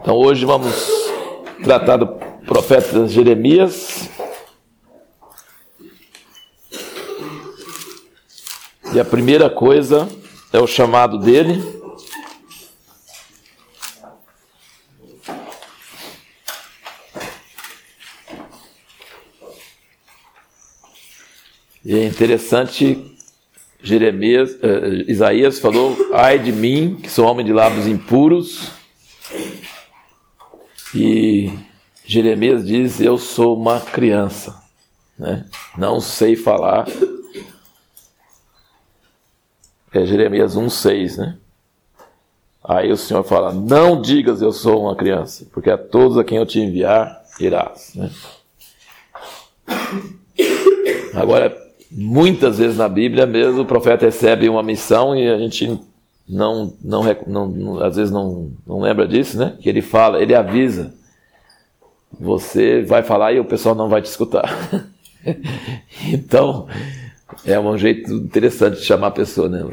Então hoje vamos tratar do profeta Jeremias. E a primeira coisa é o chamado dele. E é interessante, Isaías falou: ai de mim, que sou homem de lábios impuros. E Jeremias diz: eu sou uma criança, né? Não sei falar. É Jeremias 1,6, né? Aí o Senhor fala: não digas eu sou uma criança, porque a todos a quem eu te enviar irás, né? Agora, muitas vezes na Bíblia mesmo o profeta recebe uma missão e a gente às vezes não lembra disso, né? Que ele fala, ele avisa: você vai falar e o pessoal não vai te escutar. Então é um jeito interessante de chamar a pessoa, né?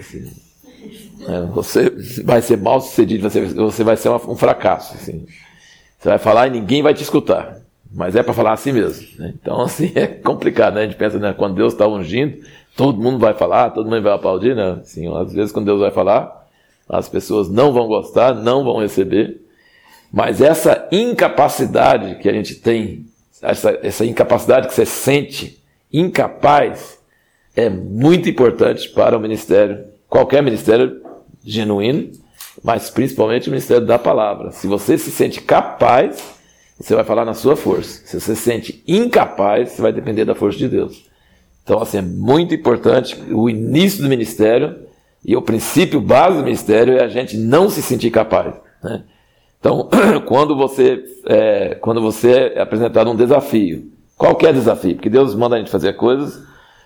Você vai ser mal sucedido, você vai ser um fracasso, assim. Você vai falar e ninguém vai te escutar, mas é para falar assim mesmo, né? Então assim é complicado, né? A gente pensa, né, quando Deus está ungindo, todo mundo vai falar, todo mundo vai aplaudir, né? Assim, às vezes quando Deus vai falar, as pessoas não vão gostar, não vão receber. Mas essa incapacidade que a gente tem, essa incapacidade que você sente incapaz, é muito importante para o ministério, qualquer ministério genuíno, mas principalmente o ministério da palavra. Se você se sente capaz, você vai falar na sua força. Se você se sente incapaz, você vai depender da força de Deus. Então, assim, é muito importante o início do ministério. E o princípio base do ministério é a gente não se sentir capaz, né? Então, quando você é apresentado um desafio, qualquer desafio, porque Deus manda a gente fazer coisas,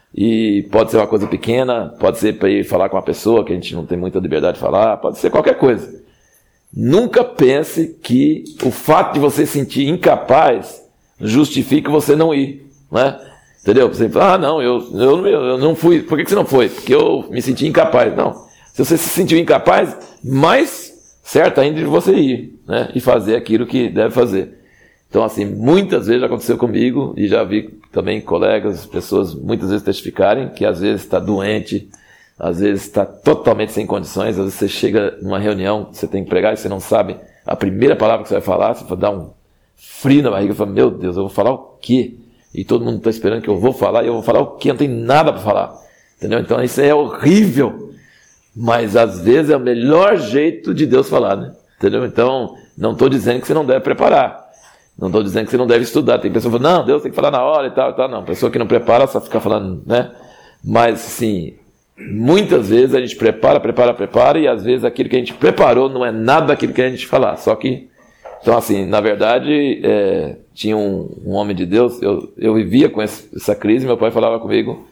e pode ser uma coisa pequena, pode ser para ir falar com uma pessoa que a gente não tem muita liberdade de falar, pode ser qualquer coisa. Nunca pense que o fato de você se sentir incapaz justifica você não ir, né? Entendeu? Você fala: ah, não, eu não fui. Por que você não foi? Porque eu me senti incapaz. Não. Se você se sentiu incapaz, mais certo ainda de você ir, né? E fazer aquilo que deve fazer. Então, assim, muitas vezes já aconteceu comigo, e já vi também colegas, pessoas muitas vezes testificarem que às vezes está doente, às vezes está totalmente sem condições, às vezes você chega numa reunião, você tem que pregar e você não sabe a primeira palavra que você vai falar, você vai dar um frio na barriga, você fala: meu Deus, eu vou falar o quê? E todo mundo está esperando que eu vou falar, e eu vou falar o quê? Não tem nada para falar. Entendeu? Então isso é horrível. Mas às vezes é o melhor jeito de Deus falar, né? Entendeu? Então, não estou dizendo que você não deve preparar. Não estou dizendo que você não deve estudar. Tem pessoa que fala: não, Deus tem que falar na hora e tal, e tal. Não, pessoa que não prepara só fica falando, né? Mas, sim, muitas vezes a gente prepara, e às vezes aquilo que a gente preparou não é nada daquilo que a gente falar. Só que, então, assim, na verdade, tinha um homem de Deus, eu vivia com essa crise, meu pai falava comigo: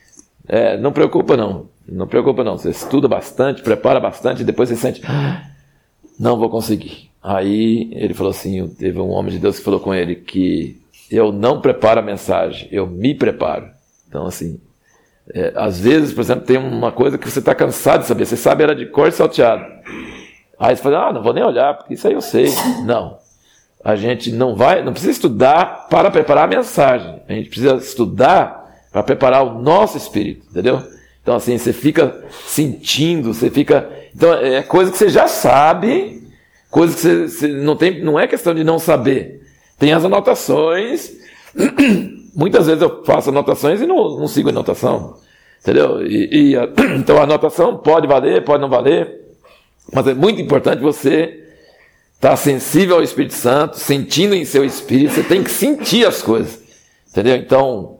não preocupa não, você estuda bastante, prepara bastante, e depois você sente: não vou conseguir. Aí ele falou assim, teve um homem de Deus que falou com ele que eu não preparo a mensagem, eu me preparo. Então, assim, às vezes, por exemplo, tem uma coisa que você está cansado de saber, você sabe ela de cor e salteado. Aí você fala: não vou nem olhar, porque isso aí eu sei. Não. A gente não precisa estudar para preparar a mensagem. A gente precisa estudar para preparar o nosso espírito, entendeu? Então, assim, você fica sentindo, Então, é coisa que você já sabe, coisa que você não é questão de não saber. Tem as anotações. Muitas vezes eu faço anotações e não sigo a anotação, entendeu? Então, a anotação pode valer, pode não valer. Mas é muito importante você estar sensível ao Espírito Santo, sentindo em seu espírito. Você tem que sentir as coisas, entendeu? Então,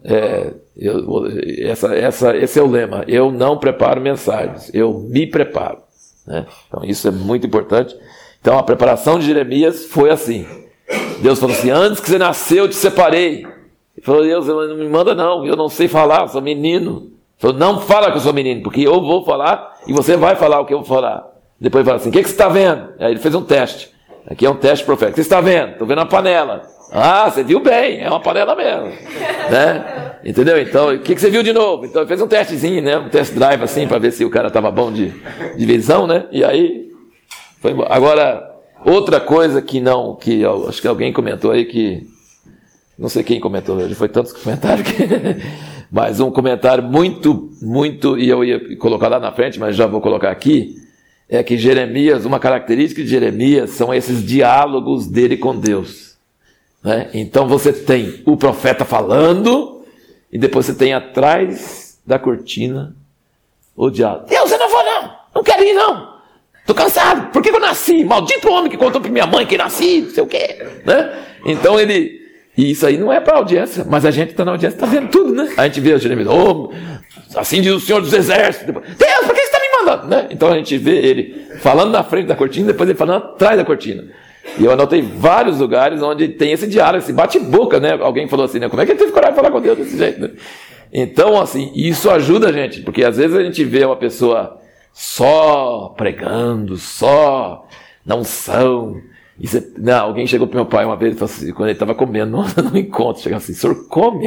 esse é o lema: eu não preparo mensagens, eu me preparo, né? Então isso é muito importante. Então a preparação de Jeremias foi assim. Deus falou assim: antes que você nasceu eu te separei. Ele falou: Deus, não me manda não, eu não sei falar, eu sou menino. Ele falou: não fala que eu sou menino, porque eu vou falar e você vai falar o que eu vou falar. Depois ele fala assim: o que você está vendo? Aí ele fez um teste. Aqui é um teste profético. O que você está vendo? Estou vendo uma panela. Ah, você viu bem, é uma panela mesmo, né? Entendeu? Então, o que você viu de novo? Então ele fez um testezinho, né? Um test drive assim, para ver se o cara estava bom de visão, né? E aí foi embora. Agora, Outra coisa que acho que alguém comentou aí que, não sei quem comentou, já foi tantos comentários que, mas um comentário muito, e eu ia colocar lá na frente, mas já vou colocar aqui, é que Jeremias, uma característica de Jeremias são esses diálogos dele com Deus, né? Então você tem o profeta falando, e depois você tem atrás da cortina o diálogo. Deus, eu não vou não quero ir não. Tô cansado, por que eu nasci? Maldito homem que contou pra minha mãe que nasci, não sei o quê, né? Então e isso aí não é para audiência, mas a gente está na audiência, está vendo tudo, né? A gente vê o Jeremias, assim diz o Senhor dos Exércitos. Deus, por que você está me mandando? Né? Então a gente vê ele falando na frente da cortina, depois ele falando atrás da cortina. E eu anotei vários lugares onde tem esse diálogo, esse bate-boca, né? Alguém falou assim, né? Como é que ele teve coragem de falar com Deus desse jeito, né? Então, assim, isso ajuda a gente, porque às vezes a gente vê uma pessoa só pregando, só na unção. Alguém chegou para meu pai uma vez, assim, quando ele estava comendo no encontro, chegou assim, o senhor come?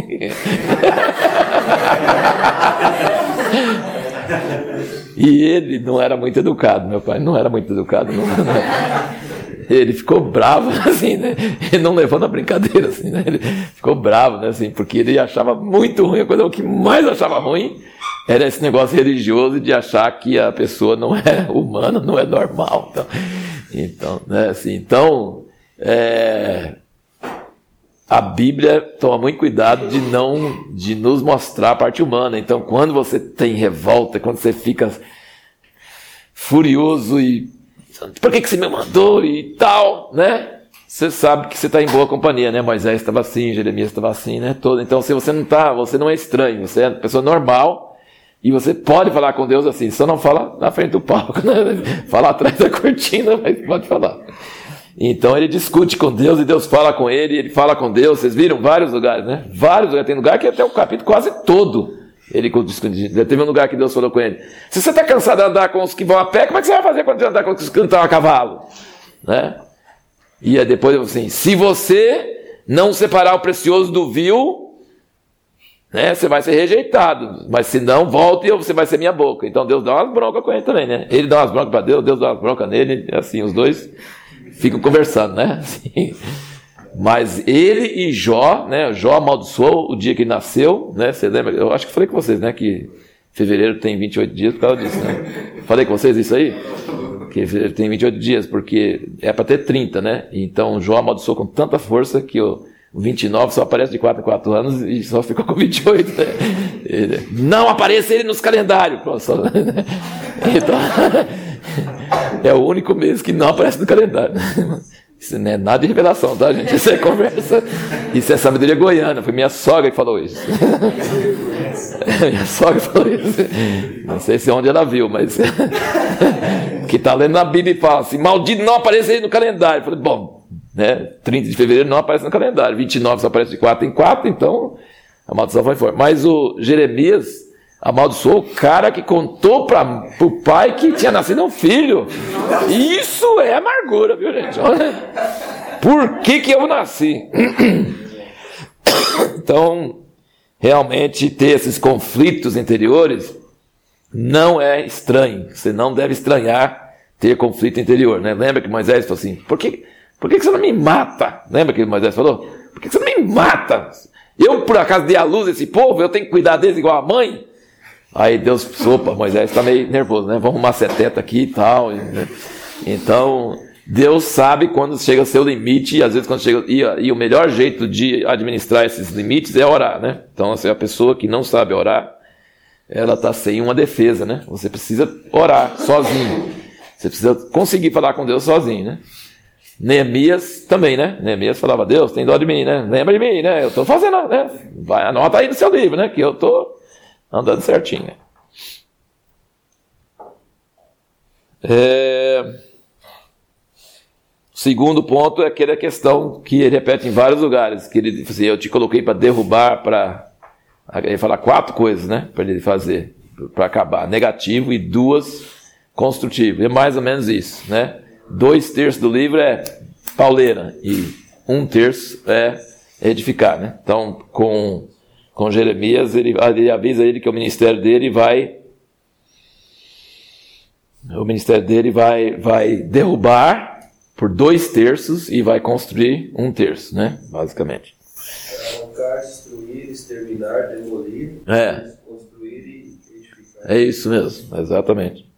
E ele não era muito educado, meu pai não era muito educado. Não. Ele ficou bravo, assim, né? Ele não levou na brincadeira, assim, né? Ele ficou bravo, né? Assim, porque ele achava muito ruim, a coisa o que mais achava ruim era esse negócio religioso de achar que a pessoa não é humana, não é normal. Então, né? Assim, a Bíblia toma muito cuidado de nos mostrar a parte humana. Então, quando você tem revolta, quando você fica furioso e por que você me mandou e tal, né? Você sabe que você está em boa companhia, né? Moisés estava assim, Jeremias estava assim, né? Então, se você não é estranho, você é uma pessoa normal e você pode falar com Deus assim, só não fala na frente do palco, né? Fala atrás da cortina, mas pode falar. Então ele discute com Deus e Deus fala com ele fala com Deus. Vocês viram vários lugares, né? Vários lugares, tem lugar que até o capítulo quase todo ele discute. Teve um lugar que Deus falou com ele, se você está cansado de andar com os que vão a pé, como é que você vai fazer quando você andar com os que estão a cavalo? Né? E aí depois eu assim, se você não separar o precioso do vil, né, você vai ser rejeitado, mas se não, volte e você vai ser minha boca. Então Deus dá umas broncas com ele também, né? Ele dá umas broncas para Deus dá umas broncas nele, assim, os dois ficam conversando, né? Assim. Mas ele e Jó, né? Jó amaldiçoou o dia que ele nasceu, né? Você lembra? Eu acho que falei com vocês, né? Que fevereiro tem 28 dias por causa disso, né? Falei com vocês isso aí? Que fevereiro tem 28 dias, porque é para ter 30, né? Então Jó amaldiçoou com tanta força que o 29 só aparece de 4 em 4 anos e só ficou com 28, né? Não apareça ele nos calendários. Então, é o único mês que não aparece no calendário. Isso não é nada de revelação, tá, gente? Isso é conversa. Isso é sabedoria goiana. Foi minha sogra que falou isso. Minha sogra falou isso. Não sei se é onde ela viu, mas que está lendo na Bíblia e fala assim, maldito não aparece aí no calendário. Eu falei, bom, né? 30 de fevereiro não aparece no calendário, 29 só aparece de 4 em 4, então a maldição foi forte. Mas o Jeremias amaldiçoou o cara que contou para o pai que tinha nascido um filho. Isso é amargura, viu, gente? Olha, por que eu nasci? Então, realmente ter esses conflitos interiores não é estranho. Você não deve estranhar ter conflito interior, né? Lembra que Moisés falou assim, por que você não me mata? Lembra que Moisés falou? Por que você não me mata? Eu, por acaso, dei à luz esse povo, eu tenho que cuidar deles igual a mãe? Aí Deus, opa, Moisés está meio nervoso, né? Vamos arrumar 70 aqui e tal. Né? Então, Deus sabe quando chega ao seu limite, e às vezes quando chega. E o melhor jeito de administrar esses limites é orar, né? Então, assim, a pessoa que não sabe orar, ela está sem uma defesa, né? Você precisa orar sozinho. Você precisa conseguir falar com Deus sozinho, né? Neemias também, né? Neemias falava, Deus, tem dó de mim, né? Lembra de mim, né? Eu estou fazendo, né? Vai, anota aí no seu livro, né? Que eu estou andando certinho. O segundo ponto é aquela questão que ele repete em vários lugares, que ele diz assim, eu te coloquei para derrubar, ele fala 4 coisas, né? Para ele fazer, para acabar. Negativo e 2 construtivo. É mais ou menos isso, né? 2/3 do livro é pauleira e 1/3 é edificar, né? Então, com Jeremias, ele avisa ele que o ministério dele vai derrubar por 2/3 e vai construir 1/3, né? Basicamente. Arrancar, destruir, exterminar, demolir, construir e edificar. É isso mesmo, exatamente.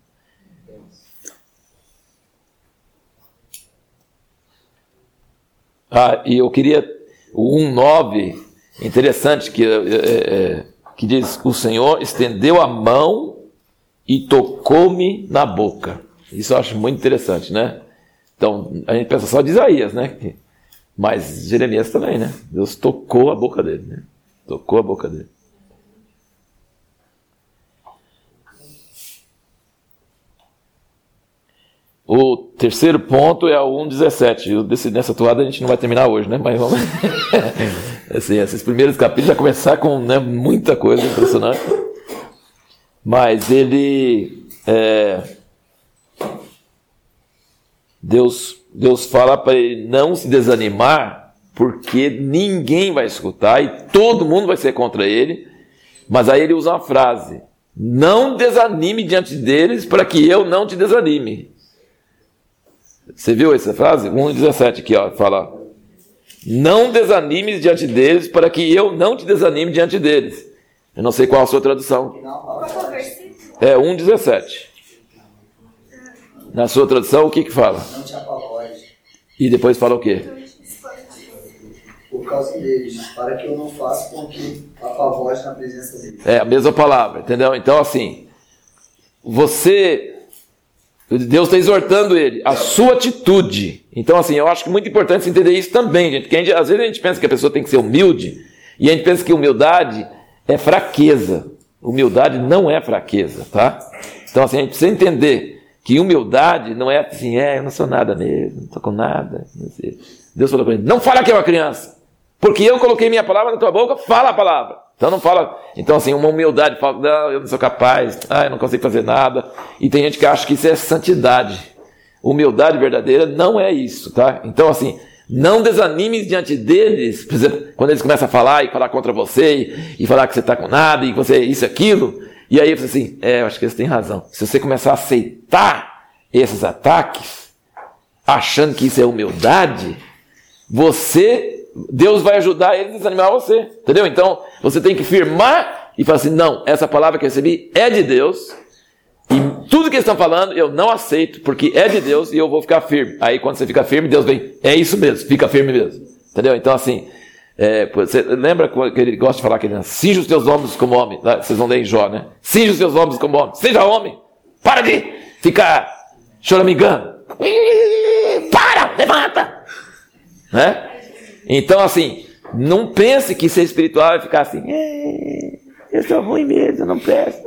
E eu queria o 1:9, interessante, que diz: o Senhor estendeu a mão e tocou-me na boca. Isso eu acho muito interessante, né? Então, a gente pensa só de Isaías, né? Mas Jeremias também, né? Deus tocou a boca dele, né? Tocou a boca dele. O terceiro ponto é o 1:17. Nessa toada a gente não vai terminar hoje, né? Mas vamos... assim, esses primeiros capítulos já começar com, né, muita coisa impressionante. Mas ele... Deus fala para ele não se desanimar, porque ninguém vai escutar e todo mundo vai ser contra ele. Mas aí ele usa uma frase: não desanime diante deles, para que eu não te desanime. Você viu essa frase? 1:17 aqui, ó, fala: não desanimes diante deles, para que eu não te desanime diante deles. Eu não sei qual a sua tradução. É 1:17. Na sua tradução, o que fala? Não te apavores. E depois fala o quê? Por causa deles, para que eu não faça com que apavores na presença deles. É a mesma palavra, entendeu? Então, assim, Deus está exortando ele, a sua atitude. Então, assim, eu acho que é muito importante você entender isso também, gente. Porque às vezes a gente pensa que a pessoa tem que ser humilde, e a gente pensa que humildade é fraqueza. Humildade não é fraqueza, tá? Então, assim, a gente precisa entender que humildade não é assim, eu não sou nada mesmo, não estou com nada. Não sei. Deus falou para ele: não fala que é uma criança, porque eu coloquei minha palavra na tua boca, fala a palavra. Então não fala. Então, assim, uma humildade, fala: não, eu não sou capaz, eu não consigo fazer nada. E tem gente que acha que isso é santidade. Humildade verdadeira não é isso, tá? Então, assim, não desanimes diante deles, por exemplo, quando eles começam a falar contra você, e falar que você está com nada, e que você é isso e aquilo. E aí eu falei assim: eu acho que eles têm razão. Se você começar a aceitar esses ataques, achando que isso é humildade, Deus vai ajudar eles a desanimar você, entendeu? Então, você tem que firmar e falar assim: não, essa palavra que eu recebi é de Deus, e tudo que eles estão falando eu não aceito, porque é de Deus, e eu vou ficar firme. Aí quando você fica firme, Deus vem: é isso mesmo, fica firme mesmo, entendeu? Então, assim, você lembra que ele gosta de falar que ele cinge os teus ombros como homem, né? Vocês vão ler em Jó, né? Cinge os teus ombros como homem, seja homem, para de ficar choramingando, para, levanta, né? Então, assim, não pense que ser espiritual é ficar assim: eu sou ruim mesmo, eu não presto.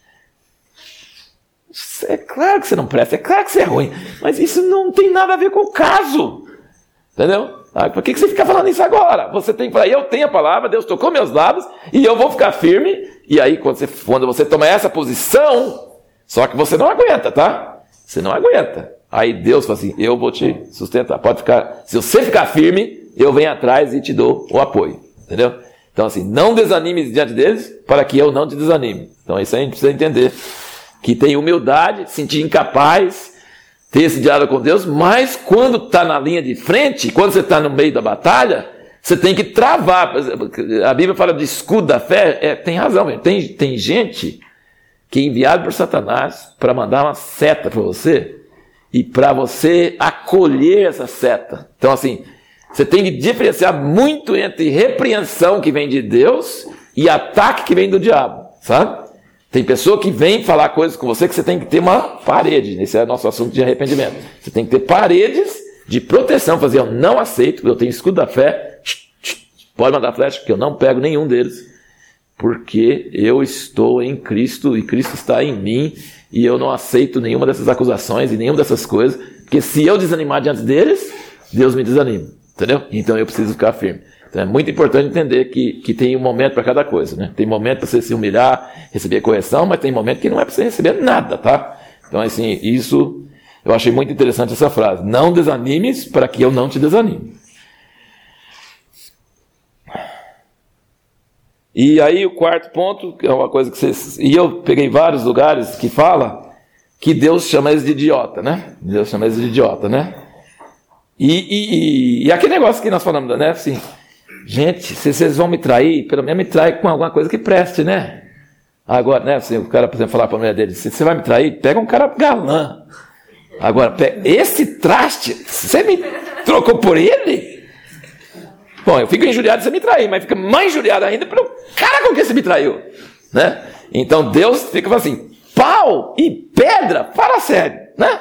É claro que você não presta, é claro que você é ruim, mas isso não tem nada a ver com o caso, entendeu? Por que você fica falando isso agora? Você tem que falar: eu tenho a palavra, Deus tocou meus lábios, e eu vou ficar firme. E aí, quando você toma essa posição, só que você não aguenta, tá? Você não aguenta. Aí Deus fala assim: eu vou te sustentar. Pode ficar. Se você ficar firme, eu venho atrás e te dou o apoio. Entendeu? Então, assim, não desanime diante deles, para que eu não te desanime. Então, isso a gente precisa entender. Que tem humildade, sentir incapaz, ter esse diálogo com Deus, mas quando está na linha de frente, quando você está no meio da batalha, você tem que travar. A Bíblia fala de escudo da fé, tem razão, tem gente que é enviado por Satanás para mandar uma seta para você, e para você acolher essa seta. Então, assim, você tem que diferenciar muito entre repreensão que vem de Deus e ataque que vem do diabo, sabe? Tem pessoa que vem falar coisas com você que você tem que ter uma parede. Esse é o nosso assunto de arrependimento. Você tem que ter paredes de proteção. Fazer: eu não aceito, eu tenho escudo da fé. Pode mandar flecha, que eu não pego nenhum deles. Porque eu estou em Cristo e Cristo está em mim. E eu não aceito nenhuma dessas acusações e nenhuma dessas coisas. Porque se eu desanimar diante deles, Deus me desanima. Entendeu? Então eu preciso ficar firme. Então é muito importante entender que tem um momento para cada coisa, né? Tem momento para você se humilhar, receber correção, mas tem momento que não é para você receber nada, tá? Então, assim, isso eu achei muito interessante essa frase: não desanimes para que eu não te desanime. E aí o quarto ponto, que é uma coisa que vocês... E eu peguei vários lugares que fala que Deus chama eles de idiota, né? Deus chama eles de idiota, né? E aquele negócio que nós falamos, né? Assim, gente, se vocês vão me trair, pelo menos me trai com alguma coisa que preste, né? Agora, né? Assim, o cara, por exemplo, falar para a mulher dele, se você vai me trair, pega um cara galã. Agora, esse traste, você me trocou por ele? Bom, eu fico injuriado de você me trair, mas fica mais injuriado ainda pelo cara com quem você me traiu, né? Então Deus fica assim, pau e pedra, fala sério, né?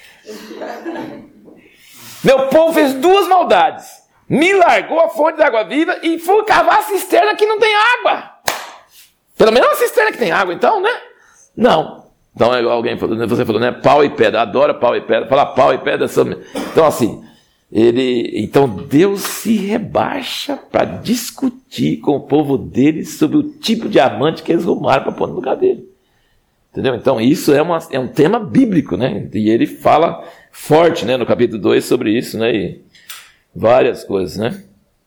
Meu povo fez 2 maldades, me largou a fonte da água viva e foi cavar a cisterna que não tem água. Pelo menos uma cisterna que tem água, então, né? Não. Então alguém falou, você falou, né? Pau e pedra, adora pau e pedra, fala pau e pedra. Então assim, então Deus se rebaixa para discutir com o povo dele sobre o tipo de amante que eles rumaram para pôr no lugar dele. Entendeu? Então isso é um tema bíblico, né? E ele fala forte, né, no capítulo 2 sobre isso, né? E várias coisas, né?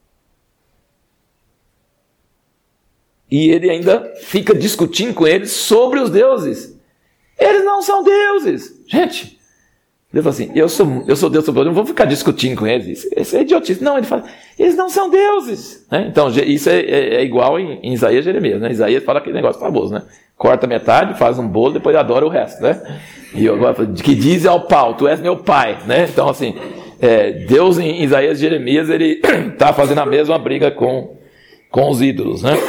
E ele ainda fica discutindo com eles sobre os deuses. Eles não são deuses. Gente, ele fala assim, eu sou Deus, não vou ficar discutindo com eles. Isso é idiotice. Não, ele fala, eles não são deuses. Né? Então, isso é igual em Isaías e Jeremias. Né? Isaías fala aquele negócio famoso, né? Corta metade, faz um bolo, depois adora o resto. Né? E agora, que diz ao pau, tu és meu pai. Né? Então, assim, Deus em Isaías e Jeremias, ele está fazendo a mesma briga com os ídolos. Né?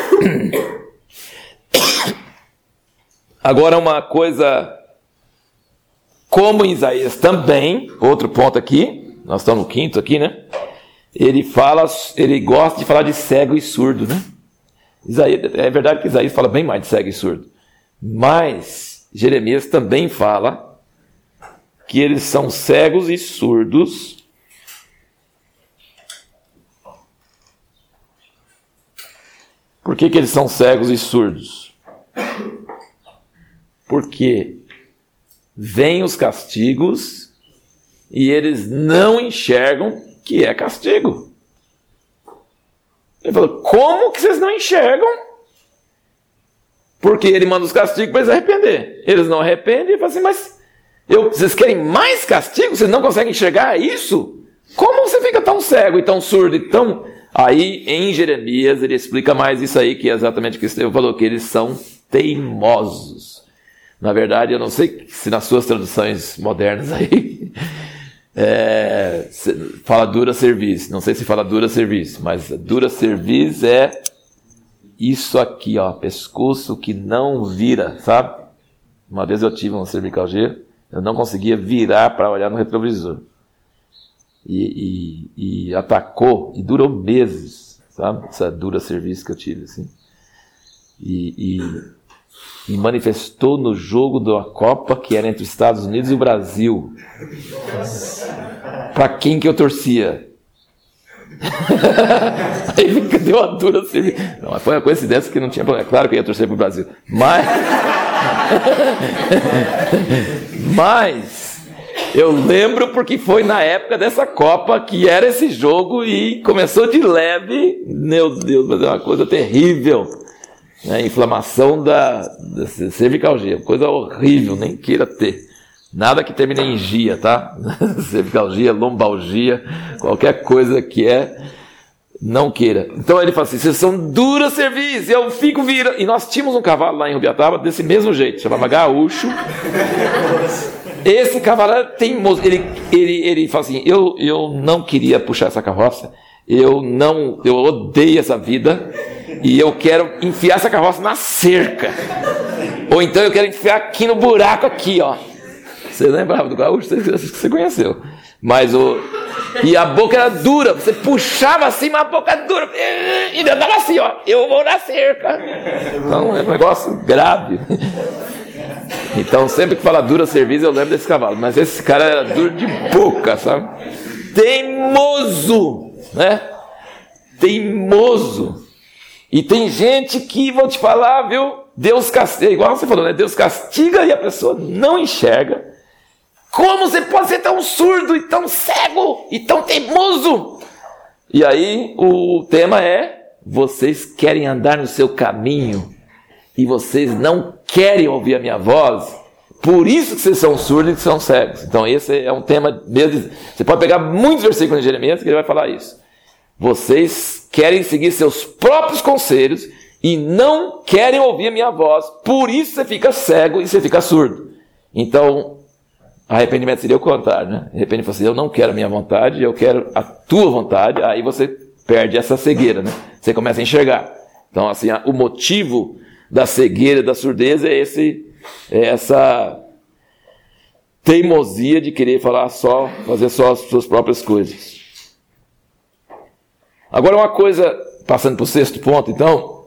Agora uma coisa, como em Isaías também, outro ponto aqui, nós estamos no 5º aqui, né? Ele gosta de falar de cego e surdo, né? É verdade que Isaías fala bem mais de cego e surdo, mas Jeremias também fala que eles são cegos e surdos. Por que eles são cegos e surdos? Porque vêm os castigos e eles não enxergam que é castigo. Ele falou, como que vocês não enxergam? Porque ele manda os castigos para eles arrepender. Eles não arrependem e falam assim, mas vocês querem mais castigo? Vocês não conseguem enxergar isso? Como você fica tão cego e tão surdo e tão... Aí, em Jeremias, ele explica mais isso aí, que é exatamente o que o Estevão falou, que eles são teimosos. Na verdade, eu não sei se nas suas traduções modernas aí fala dura serviço. Não sei se fala dura serviço, mas dura serviço é isso aqui, ó, pescoço que não vira, sabe? Uma vez eu tive uma cervicalgia, eu não conseguia virar para olhar no retrovisor. E atacou, e durou meses, sabe? Essa dura serviço que eu tive, assim. E manifestou no jogo da Copa, que era entre os Estados Unidos e o Brasil. Para quem que eu torcia? Aí deu uma dura serviço. Não, foi uma coincidência que não tinha problema. É claro que eu ia torcer para o Brasil. Mas eu lembro porque foi na época dessa Copa que era esse jogo e começou de leve. Meu Deus, mas é uma coisa terrível. Inflamação da cervicalgia, coisa horrível, nem queira ter. Nada que termine em gia, tá? Cervicalgia, lombalgia, qualquer coisa que não queira. Então ele fala assim, vocês são dura serviço, eu fico virando. E nós tínhamos um cavalo lá em Rubiataba desse mesmo jeito, chamava Gaúcho. Esse cavalo era teimoso. Ele fala assim, eu não queria puxar essa carroça, eu odeio essa vida e eu quero enfiar essa carroça na cerca. Ou então eu quero enfiar aqui no buraco aqui, ó. Você lembrava do Gaúcho? Você conheceu. Mas e a boca era dura, você puxava assim, mas a boca dura, e ainda dava assim, ó, eu vou na cerca. Então é um negócio grave. Então sempre que fala dura serviço, eu lembro desse cavalo. Mas esse cara era duro de boca, sabe? Teimoso, né? Teimoso. E tem gente que, vou te falar, viu? Deus castiga, igual você falou, né? Deus castiga e a pessoa não enxerga. Como você pode ser tão surdo e tão cego e tão teimoso? E aí o tema é, vocês querem andar no seu caminho e vocês não querem ouvir a minha voz. por isso que vocês são surdos e que são cegos. Então esse é um tema mesmo. Você pode pegar muitos versículos de Jeremias que ele vai falar isso. Vocês querem seguir seus próprios conselhos e não querem ouvir a minha voz, por isso você fica cego e você fica surdo. Então, arrependimento seria o contrário, né? Arrependimento fala assim, eu não quero a minha vontade, eu quero a tua vontade, aí você perde essa cegueira, né? Você começa a enxergar. Então, assim, o motivo da cegueira, da surdez é essa teimosia de querer fazer só as suas próprias coisas. Agora uma coisa, passando para o 6º ponto, então,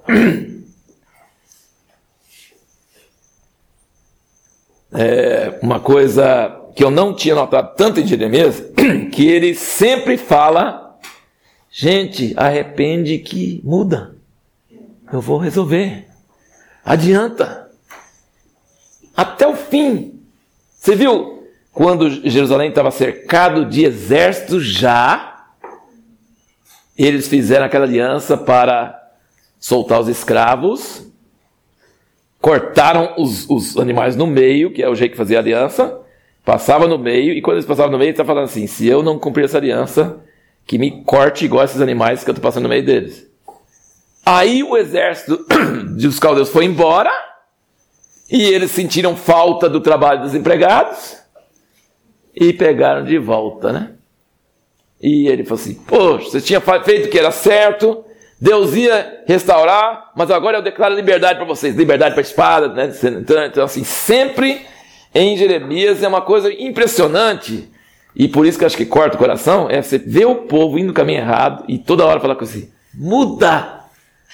uma coisa que eu não tinha notado tanto em Jeremias, que ele sempre fala, gente, arrepende que muda, eu vou resolver, adianta, até o fim. Você viu, quando Jerusalém estava cercado de exército já, eles fizeram aquela aliança para soltar os escravos, cortaram os animais no meio, que é o jeito que fazia a aliança, passava no meio, e quando eles passavam no meio, eles estavam falando assim, se eu não cumprir essa aliança, que me corte igual esses animais que eu estou passando no meio deles. Aí o exército dos caldeus foi embora, e eles sentiram falta do trabalho dos empregados, e pegaram de volta, né? E ele falou assim, poxa, você tinha feito o que era certo, Deus ia restaurar, mas agora eu declaro liberdade para vocês, liberdade para a espada, né? Então assim, sempre em Jeremias é uma coisa impressionante, e por isso que eu acho que corta o coração, é você ver o povo indo no caminho errado, e toda hora falar com assim, muda,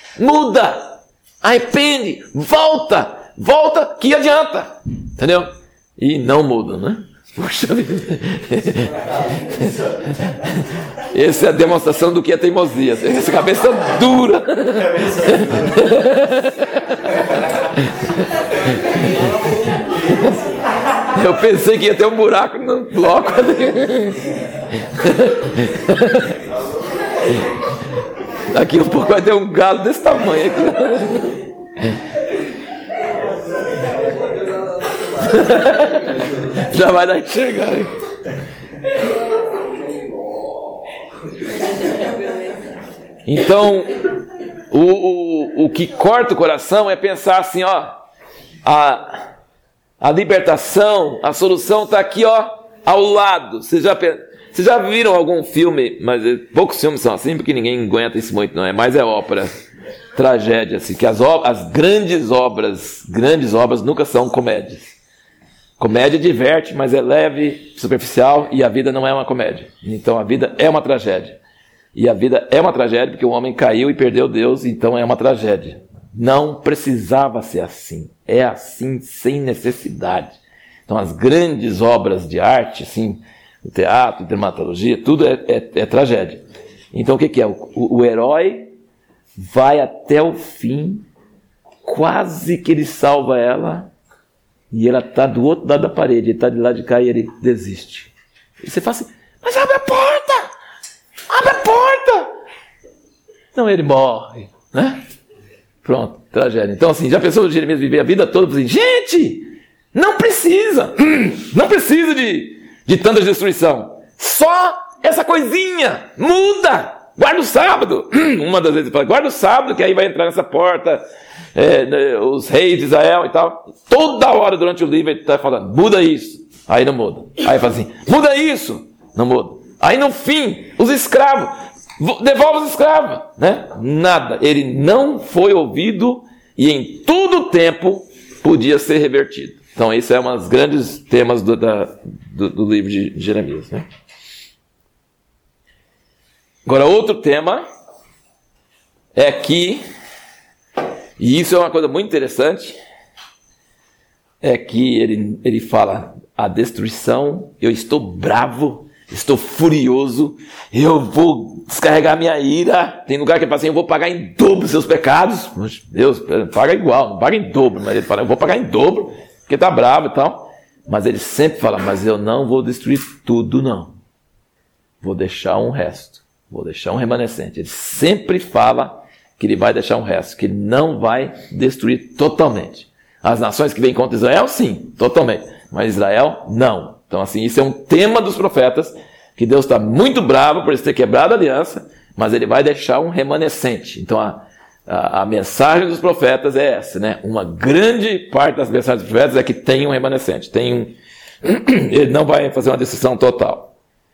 arrepende, volta, que adianta, entendeu? E não muda, né? Puxa vida. Essa é a demonstração do que é teimosia. Essa cabeça dura. Eu pensei que ia ter um buraco no bloco. Daqui um pouco vai ter um galo desse tamanho aqui. Já vai dar a enxergar. Então, o que corta o coração é pensar assim, ó, a libertação, a solução está aqui, ó, ao lado. Vocês já viram algum filme, mas poucos filmes são assim, porque ninguém aguenta isso muito, não é? Mas é ópera, tragédia, assim, que as grandes obras nunca são comédias. Comédia diverte, mas é leve, superficial, e a vida não é uma comédia. Então a vida é uma tragédia. E a vida é uma tragédia porque o homem caiu e perdeu Deus, então é uma tragédia. Não precisava ser assim. É assim sem necessidade. Então as grandes obras de arte, assim, o teatro, a dramaturgia, tudo é tragédia. Então o que é? O herói vai até o fim, quase que ele salva ela, e ela está do outro lado da parede, ele está de lá de cá e ele desiste. E você fala assim, mas abre a porta! Abre a porta! Não, ele morre, né? Pronto, tragédia. Então assim, já pensou o Jeremias viver a vida toda assim, gente, não precisa de tanta destruição. Só essa coisinha, muda! Guarda o sábado. Uma das vezes ele fala, guarda o sábado, que aí vai entrar nessa porta os reis de Israel e tal. Toda hora durante o livro ele está falando, muda isso. Aí não muda. Aí fala assim, muda isso. Não muda. Aí no fim, os escravos, devolve os escravos. Né? Nada. Ele não foi ouvido e em todo o tempo podia ser revertido. Então esse é um dos grandes temas do livro de Jeremias. Né? Agora, outro tema é que, e isso é uma coisa muito interessante, é que ele fala, a destruição, eu estou bravo, estou furioso, eu vou descarregar minha ira, tem lugar que ele fala assim, eu vou pagar em dobro seus pecados, Deus, paga igual, não paga em dobro, mas ele fala, eu vou pagar em dobro, porque está bravo e tal, mas ele sempre fala, mas eu não vou destruir tudo não, vou deixar um resto. Vou deixar um remanescente. Ele sempre fala que ele vai deixar um resto, que ele não vai destruir totalmente. As nações que vêm contra Israel, sim, totalmente. Mas Israel, não. Então, assim, isso é um tema dos profetas, que Deus está muito bravo por eles ter quebrado a aliança, mas ele vai deixar um remanescente. Então, a mensagem dos profetas é essa, né? Uma grande parte das mensagens dos profetas é que tem um remanescente. Ele não vai fazer uma decisão total.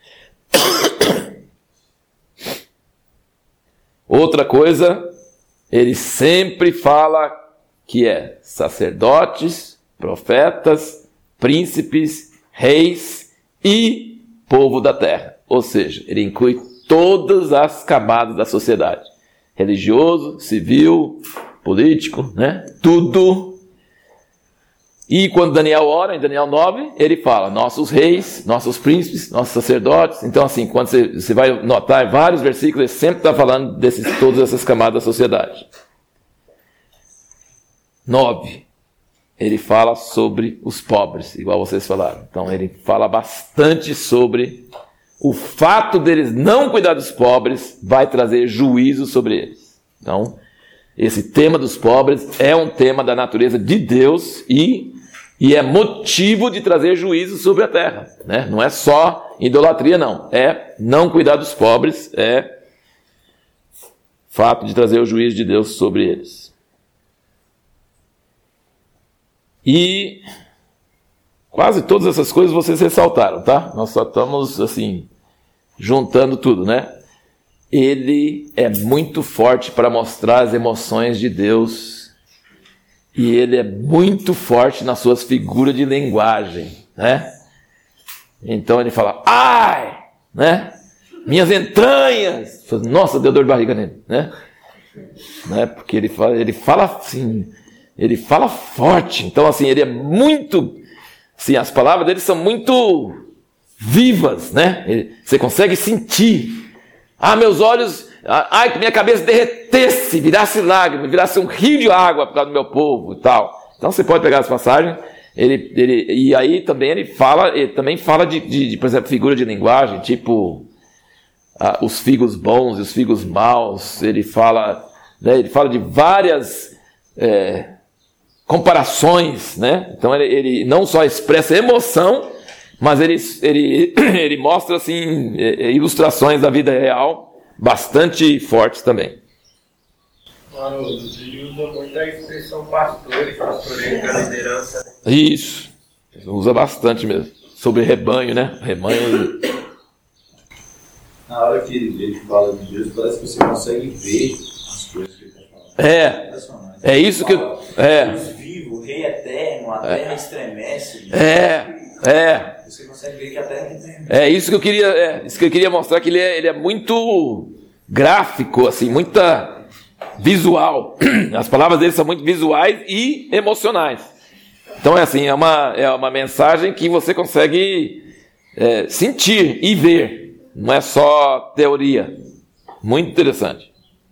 Outra coisa, ele sempre fala que é sacerdotes, profetas, príncipes, reis e povo da terra. Ou seja, ele inclui todas as camadas da sociedade. Religioso, civil, político, né? Tudo. E quando Daniel ora, em Daniel 9, ele fala nossos reis, nossos príncipes, nossos sacerdotes. Então, assim, quando você vai notar vários versículos, ele sempre está falando de todas essas camadas da sociedade. 9. Ele fala sobre os pobres, igual vocês falaram. Então, ele fala bastante sobre o fato deles não cuidar dos pobres vai trazer juízo sobre eles. Então, esse tema dos pobres é um tema da natureza de Deus e é motivo de trazer juízo sobre a terra, né? Não é só idolatria, não. É não cuidar dos pobres, é fato de trazer o juízo de Deus sobre eles. E quase todas essas coisas vocês ressaltaram, tá? Nós só estamos, assim, juntando tudo, né? Ele é muito forte para mostrar as emoções de Deus e ele é muito forte nas suas figuras de linguagem, né? Então ele fala, ai, né? Minhas entranhas. Nossa, deu dor de barriga nele, né? Porque ele fala assim, ele fala forte. Então, assim, ele é muito, assim, as palavras dele são muito vivas, né? Você consegue sentir. Meus olhos, que minha cabeça derretesse, virasse lágrimas, virasse um rio de água por causa do meu povo e tal. Então você pode pegar as passagens, e aí também ele também fala de, por exemplo, figura de linguagem, tipo os figos bons e os figos maus. Ele fala de várias comparações, né? Então ele não só expressa emoção, mas ele mostra, assim, ilustrações da vida real bastante fortes também. Ele usa muito a expressão pastoreio da liderança. Isso, usa bastante mesmo. Sobre rebanho, né? Rebanho. Na hora que ele fala de Deus, parece que você consegue ver as coisas que ele está falando. É isso que eu... Deus vivo, Rei eterno, a terra estremece. Você consegue ver que a terra estremece. Isso que eu queria mostrar, que ele é muito gráfico, assim, muita visual. As palavras dele são muito visuais e emocionais. Então é uma mensagem que você consegue sentir e ver. Não é só teoria. Muito interessante.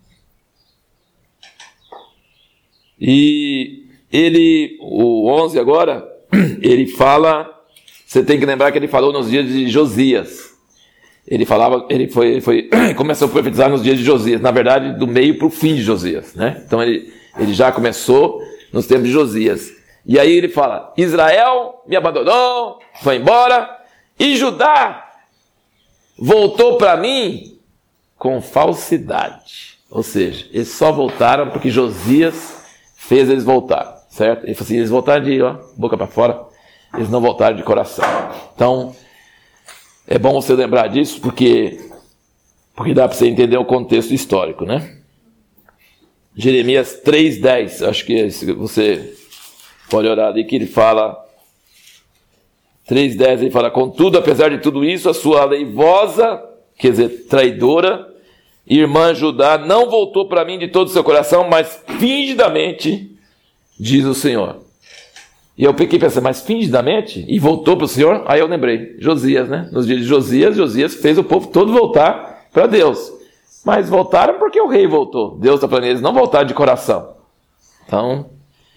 E o 11 agora, ele fala... Você tem que lembrar que ele falou nos dias de Josias. Ele começou a profetizar nos dias de Josias. Na verdade, do meio para o fim de Josias, né? Então ele já começou nos tempos de Josias. E aí ele fala, Israel me abandonou, foi embora, e Judá voltou para mim com falsidade. Ou seja, eles só voltaram porque Josias fez eles voltar, certo? Ele falou assim, eles voltaram de boca para fora. Eles não voltaram de coração. Então, é bom você lembrar disso, porque dá para você entender o contexto histórico, né? Jeremias 3:10, acho que você pode olhar ali, que ele fala, 3:10, ele fala, contudo, apesar de tudo isso, a sua aleivosa, quer dizer, traidora, irmã Judá, não voltou para mim de todo o seu coração, mas fingidamente, diz o Senhor. E eu fiquei pensando, mas fingidamente? E voltou para o Senhor? Aí eu lembrei, Josias, né? Nos dias de Josias fez o povo todo voltar para Deus. Mas voltaram porque o rei voltou. Deus está falando, eles não voltaram de coração. Então,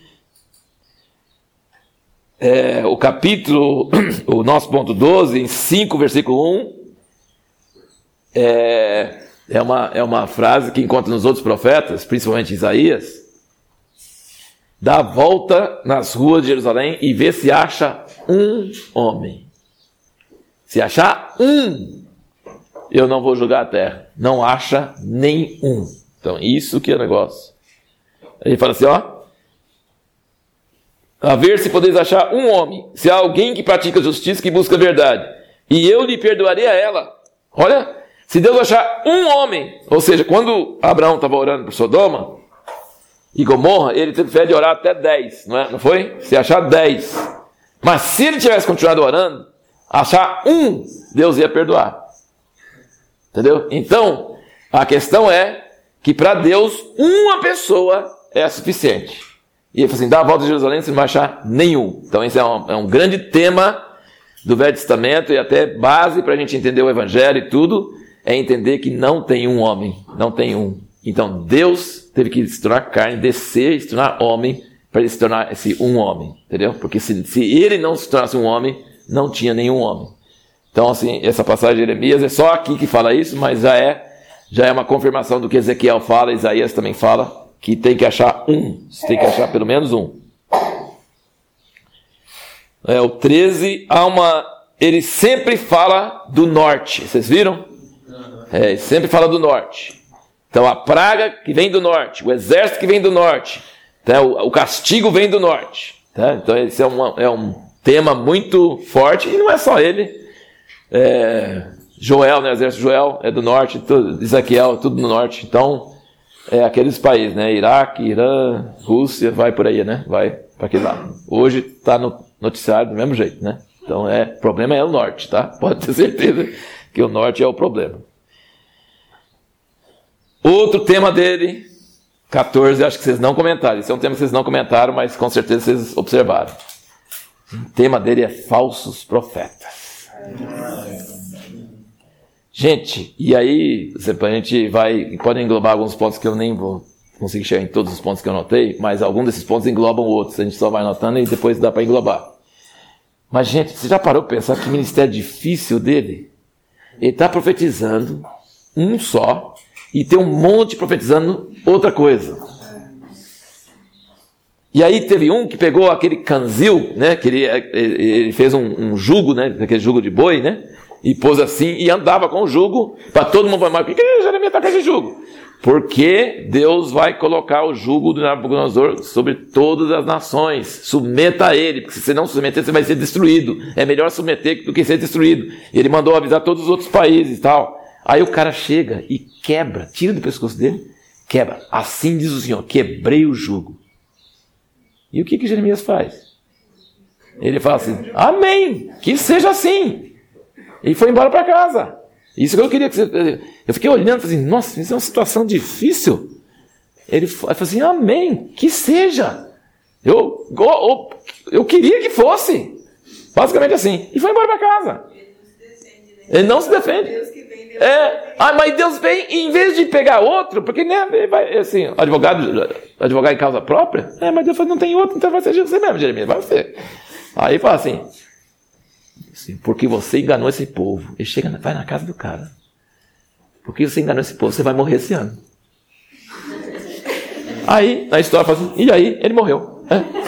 o capítulo, o nosso ponto 12, em 5, versículo 1, é uma frase que encontra nos outros profetas, principalmente Isaías. dá a volta nas ruas de Jerusalém e vê se acha um homem. Se achar um, eu não vou julgar a terra. Não acha nenhum. Então, isso que é o negócio. Ele fala assim, a ver se podeis achar um homem, se há alguém que pratica justiça, que busca a verdade, e eu lhe perdoarei a ela. Olha, se Deus achar um homem, ou seja, quando Abraão estava orando por Sodoma e Gomorra, ele teve fé de orar até 10, não foi? Se achar 10. Mas se ele tivesse continuado orando, achar um, Deus ia perdoar. Entendeu? Então, a questão é que para Deus, uma pessoa é suficiente. E ele falou assim, dá a volta de Jerusalém, você não vai achar nenhum. Então esse é um grande tema do Velho Testamento e até base para a gente entender o Evangelho e tudo, é entender que não tem um homem, não tem um. Então Deus teve que se tornar carne, descer e se tornar homem, para ele se tornar esse um homem, entendeu? Porque se ele não se tornasse um homem, não tinha nenhum homem. Então assim, essa passagem de Jeremias é só aqui que fala isso, mas já é uma confirmação do que Ezequiel fala, Isaías também fala, que tem que achar um. Você tem que achar pelo menos um. O 13, ele sempre fala do norte. Vocês viram? Ele sempre fala do norte. Então a praga que vem do norte, o exército que vem do norte, tá? O castigo vem do norte. Tá? Então esse é um tema muito forte, e não é só ele. Joel, né? O exército de Joel é do norte, Ezequiel, tudo no norte. Então, aqueles países, né? Iraque, Irã, Rússia, vai por aí, né? Vai para aquele lado. Hoje está no noticiário do mesmo jeito, né? Então, o problema é o norte, tá? Pode ter certeza que o norte é o problema. Outro tema dele, 14, acho que vocês não comentaram. Esse é um tema que vocês não comentaram, mas com certeza vocês observaram. O tema dele é falsos profetas. Gente, e aí, a gente pode englobar alguns pontos que eu nem vou conseguir chegar em todos os pontos que eu anotei, mas alguns desses pontos englobam outros, a gente só vai anotando e depois dá para englobar. Mas, gente, você já parou para pensar que ministério difícil dele? Ele está profetizando um só e tem um monte profetizando outra coisa. E aí teve um que pegou aquele canzil, né, que ele fez um jugo, né, aquele jugo de boi, né, e pôs assim, e andava com o jugo, para todo mundo falar, por que Jeremias está com esse jugo? Porque Deus vai colocar o jugo do Nabucodonosor sobre todas as nações, submeta a ele, porque se você não submeter, você vai ser destruído, é melhor submeter do que ser destruído. E ele mandou avisar todos os outros países e tal. Aí o cara chega e quebra, tira do pescoço dele, quebra, assim diz o Senhor, quebrei o jugo. E o que Jeremias faz? Ele fala assim, amém, que seja assim. E foi embora para casa. Isso que eu queria que você... Eu fiquei olhando e falei assim, nossa, isso é uma situação difícil. Ele falou assim, amém, que seja. Eu queria que fosse. Basicamente assim. E foi embora para casa. Ele não se defende. Mas Deus vem, e em vez de pegar outro, porque né, assim, advogado em causa própria, mas Deus fala, não tem outro, então vai ser você mesmo, Jeremias, vai ser. Aí fala assim, porque você enganou esse povo. Ele chega, vai na casa do cara. Porque você enganou esse povo, você vai morrer esse ano. Aí, na história, fala assim, e aí, ele morreu.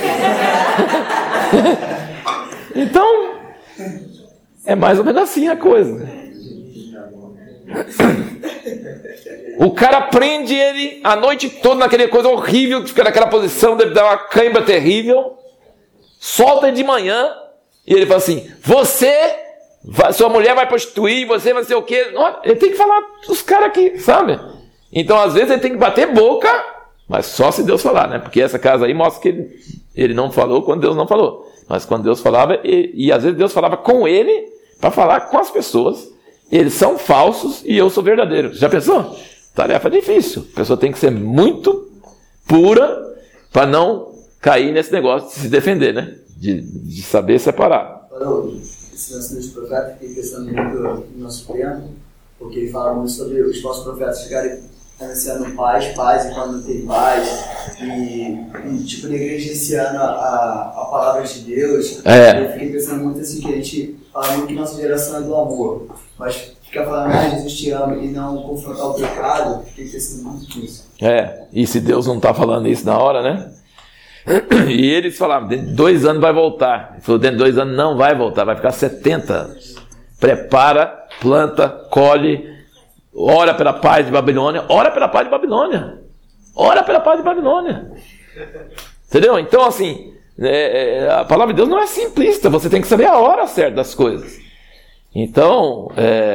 Então, é mais ou menos assim a coisa. O cara prende ele a noite toda naquela coisa horrível, fica naquela posição, deve dar uma cãibra terrível, solta ele de manhã, e ele fala assim, sua mulher vai prostituir, você vai ser o quê? Ele tem que falar dos caras aqui, sabe? Então às vezes ele tem que bater boca, mas só se Deus falar, né? Porque essa casa aí mostra que ele não falou quando Deus não falou, mas quando Deus falava, e às vezes Deus falava com ele, para falar com as pessoas. Eles são falsos e eu sou verdadeiro. Já pensou? Tarefa difícil. A pessoa tem que ser muito pura para não cair nesse negócio de se defender, né? De saber separar. Esse lance dos profetas, fiquei pensando muito no nosso tempo, porque ele fala muito sobre os falsos profetas chegarem anunciando paz, e quando não tem paz, e tipo, negligenciando a palavra de Deus. Eu fiquei pensando muito assim, que a gente fala muito que nossa geração é do amor, mas fica falando Jesus te ama e não confrontar o pecado, fiquei pensando muito nisso. E se Deus não está falando isso na hora, né? E eles falavam, dentro de 2 anos vai voltar. Ele falou, dentro de 2 anos não vai voltar, vai ficar 70 anos. Prepara, planta, colhe, ora pela paz de Babilônia, ora pela paz de Babilônia. Ora pela paz de Babilônia. Entendeu? Então, assim, a palavra de Deus não é simplista, você tem que saber a hora certa das coisas. Então,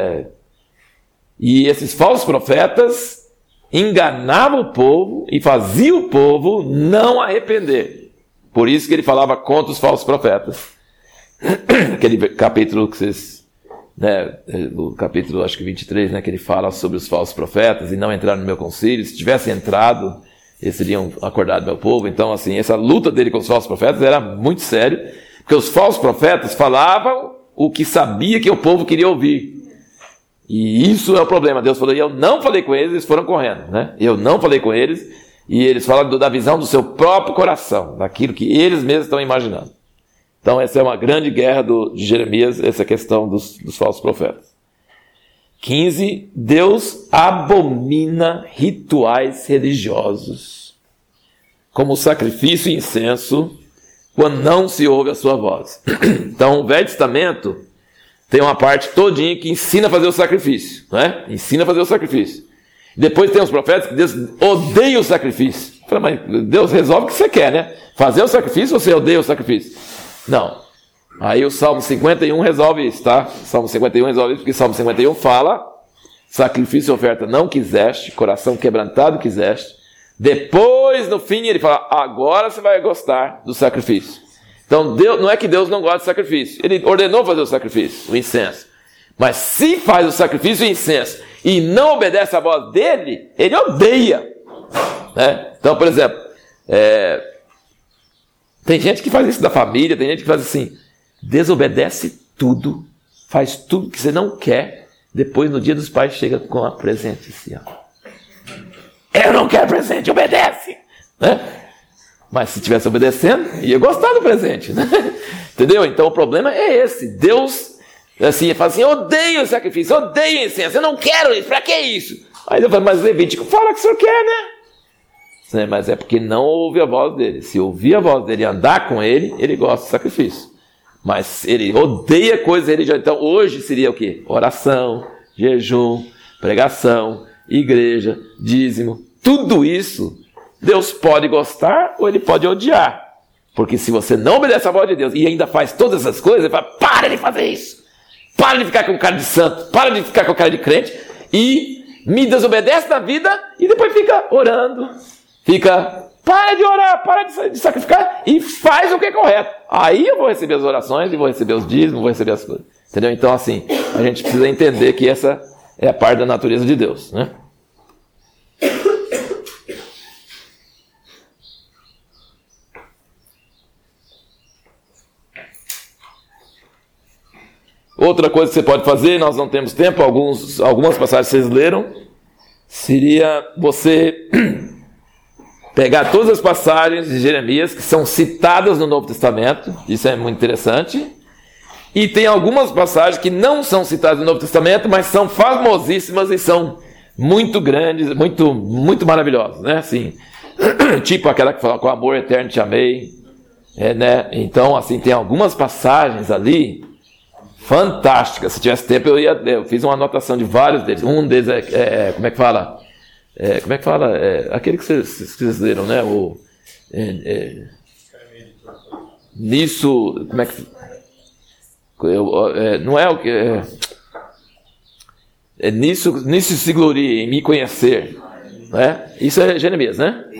e esses falsos profetas enganavam o povo e faziam o povo não arrepender. Por isso que ele falava contra os falsos profetas. Aquele capítulo que vocês, o capítulo acho que 23, que ele fala sobre os falsos profetas e não entraram no meu concílio. Se tivessem entrado, eles teriam acordado meu povo. Então, assim, essa luta dele com os falsos profetas era muito sério, porque os falsos profetas falavam o que sabia que o povo queria ouvir. E isso é o problema. Deus falou, e eu não falei com eles, eles foram correndo, Eu não falei com eles, e eles falam da visão do seu próprio coração, daquilo que eles mesmos estão imaginando. Então essa é uma grande guerra de Jeremias, essa questão dos falsos profetas. 15, Deus abomina rituais religiosos, como sacrifício e incenso, quando não se ouve a sua voz. Então o Velho Testamento tem uma parte todinha que ensina a fazer o sacrifício, Ensina a fazer o sacrifício. Depois tem os profetas que Deus odeia o sacrifício. Fala, mas Deus resolve o que você quer, Fazer o sacrifício ou você odeia o sacrifício? Não. Aí o Salmo 51 resolve isso, tá? Salmo 51 resolve isso, porque Salmo 51 fala, sacrifício e oferta não quiseste, coração quebrantado quiseste. Depois, no fim, ele fala, agora você vai gostar do sacrifício. Então, Deus, não é que Deus não gosta do sacrifício. Ele ordenou fazer o sacrifício, o incenso. Mas se faz o sacrifício e o incenso e não obedece à voz dele, ele odeia. Então, por exemplo, tem gente que faz isso da família, tem gente que faz assim, desobedece tudo, faz tudo que você não quer, depois no dia dos pais chega com a presente assim, eu não quero presente, obedece! Mas se estivesse obedecendo, ia gostar do presente, Entendeu? Então o problema é esse. Deus, assim, fala assim, eu odeio o sacrifício, eu odeio o incenso, eu não quero isso, pra que isso? Aí Deus fala, mas Levítico, fala o que o senhor quer, Mas é porque não ouve a voz dele. Se ouvir a voz dele e andar com ele, ele gosta do sacrifício. Mas ele odeia coisas religiosas. Então hoje seria o quê? Oração, jejum, pregação, igreja, dízimo, tudo isso Deus pode gostar ou ele pode odiar. Porque se você não obedece à voz de Deus e ainda faz todas essas coisas, ele fala, para de fazer isso. Para de ficar com cara de santo. Para de ficar com cara de crente. E me desobedece na vida e depois fica orando. Para de orar, para de sacrificar e faz o que é correto. Aí eu vou receber as orações e vou receber os dízimos, vou receber as coisas. Entendeu? Então assim, a gente precisa entender que essa é a parte da natureza de Deus, Outra coisa que você pode fazer, nós não temos tempo, algumas passagens vocês leram, seria você pegar todas as passagens de Jeremias que são citadas no Novo Testamento, isso é muito interessante, e tem algumas passagens que não são citadas no Novo Testamento, mas são famosíssimas e são muito grandes, muito, muito maravilhosas, Assim, tipo aquela que fala, com amor eterno te amei, Então, assim, tem algumas passagens ali fantástica. Se tivesse tempo eu fiz uma anotação de vários deles. Um deles como é que fala? Aquele que vocês leram, nisso, como é que não é o que nisso se glorie em me conhecer, Isso é Jeremias,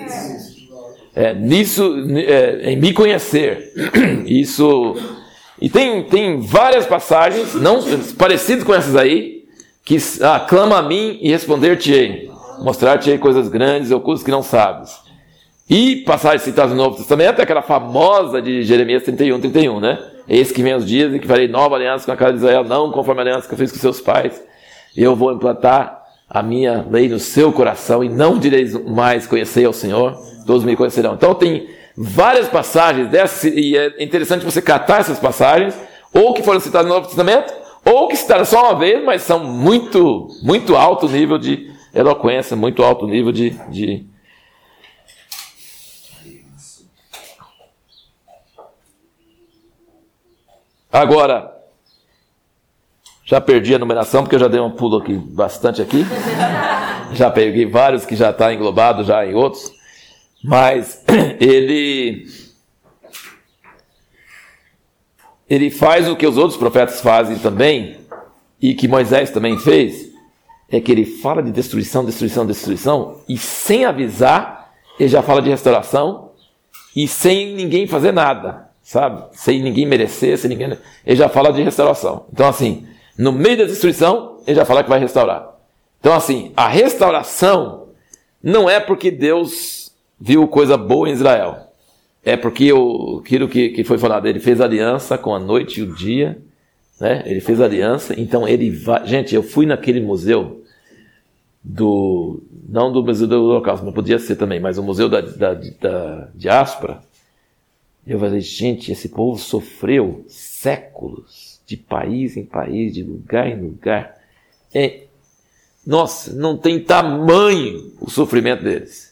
nisso em me conhecer. Isso. E tem várias passagens, não parecidas com essas aí, que clama a mim e responder-te-ei, mostrar-te-ei coisas grandes e ocultas que não sabes. E passagens citadas no Novo Testamento é aquela famosa de Jeremias 31, Eis que vem os dias em que farei nova aliança com a casa de Israel, não conforme a aliança que eu fiz com seus pais. Eu vou implantar a minha lei no seu coração e não direis mais conhecei ao Senhor, todos me conhecerão. Então tem várias passagens dessas, e é interessante você catar essas passagens, ou que foram citadas no Novo Testamento, ou que citaram só uma vez, mas são muito, muito alto nível de eloquência, muito alto nível de Agora, já perdi a numeração, porque eu já dei um pulo aqui, bastante aqui. Já peguei vários que já está englobado já em outros. Mas ele faz o que os outros profetas fazem também, e que Moisés também fez, é que ele fala de destruição, destruição, destruição, e sem avisar, ele já fala de restauração, e sem ninguém fazer nada, sabe? Sem ninguém merecer, ele já fala de restauração. Então assim, no meio da destruição, ele já fala que vai restaurar. Então assim, a restauração não é porque Deus viu coisa boa em Israel. É porque aquilo que foi falado, ele fez aliança com a noite e o dia, né? Ele fez aliança, então ele vai... Gente, eu fui naquele museu, não do Museu do Holocausto, mas podia ser também, mas o Museu da Diáspora. Eu falei, gente, esse povo sofreu séculos, de país em país, de lugar em lugar. Nossa, não tem tamanho o sofrimento deles.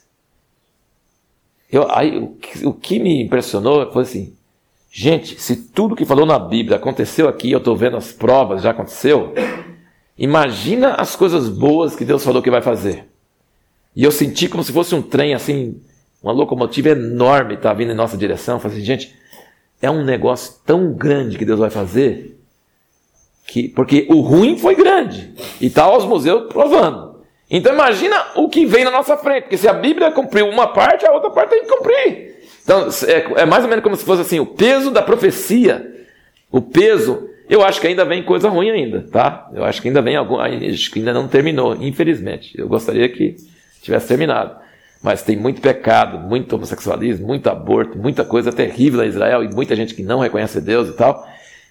O que me impressionou foi assim, gente, se tudo que falou na Bíblia aconteceu aqui, eu estou vendo as provas, já aconteceu, imagina as coisas boas que Deus falou que vai fazer. E eu senti como se fosse um trem assim, uma locomotiva enorme está vindo em nossa direção. Eu falei assim, gente, é um negócio tão grande que Deus vai fazer, porque o ruim foi grande, e está os museus provando. Então imagina o que vem na nossa frente, porque se a Bíblia cumpriu uma parte, a outra parte tem que cumprir. Então é mais ou menos como se fosse assim, o peso da profecia, eu acho que ainda vem coisa ruim ainda, tá? Eu acho que ainda vem acho que ainda não terminou, infelizmente. Eu gostaria que tivesse terminado. Mas tem muito pecado, muito homossexualismo, muito aborto, muita coisa terrível em Israel, e muita gente que não reconhece Deus e tal.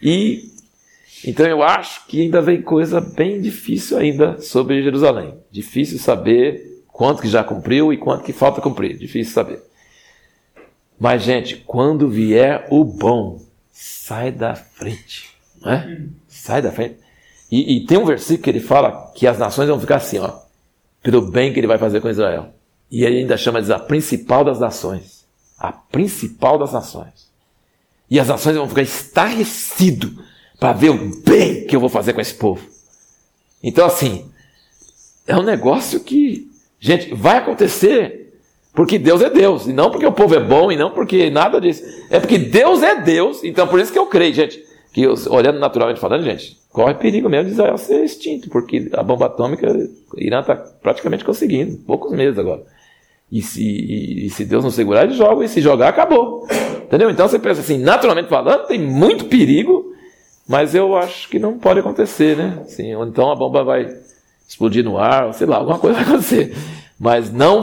Então eu acho que ainda vem coisa bem difícil ainda sobre Jerusalém. Difícil saber quanto que já cumpriu e quanto que falta cumprir. Difícil saber. Mas, gente, quando vier o bom, sai da frente. Né? Sai da frente. E tem um versículo que ele fala que as nações vão ficar assim, ó, pelo bem que ele vai fazer com Israel. E ele ainda chama de a principal das nações. A principal das nações. E as nações vão ficar estarrecidas para ver o bem que eu vou fazer com esse povo. Então assim, é um negócio que, gente, vai acontecer porque Deus é Deus, e não porque o povo é bom, e não porque nada disso. É porque Deus é Deus, então por isso que eu creio, gente, que olhando naturalmente falando, gente, corre perigo mesmo de Israel ser extinto, porque a bomba atômica, o Irã está praticamente conseguindo, poucos meses agora. E se Deus não segurar, ele joga, e se jogar, acabou. Entendeu? Então você pensa assim, naturalmente falando, tem muito perigo, mas eu acho que não pode acontecer, né? Assim, ou então a bomba vai explodir no ar, ou sei lá, alguma coisa vai acontecer. Mas não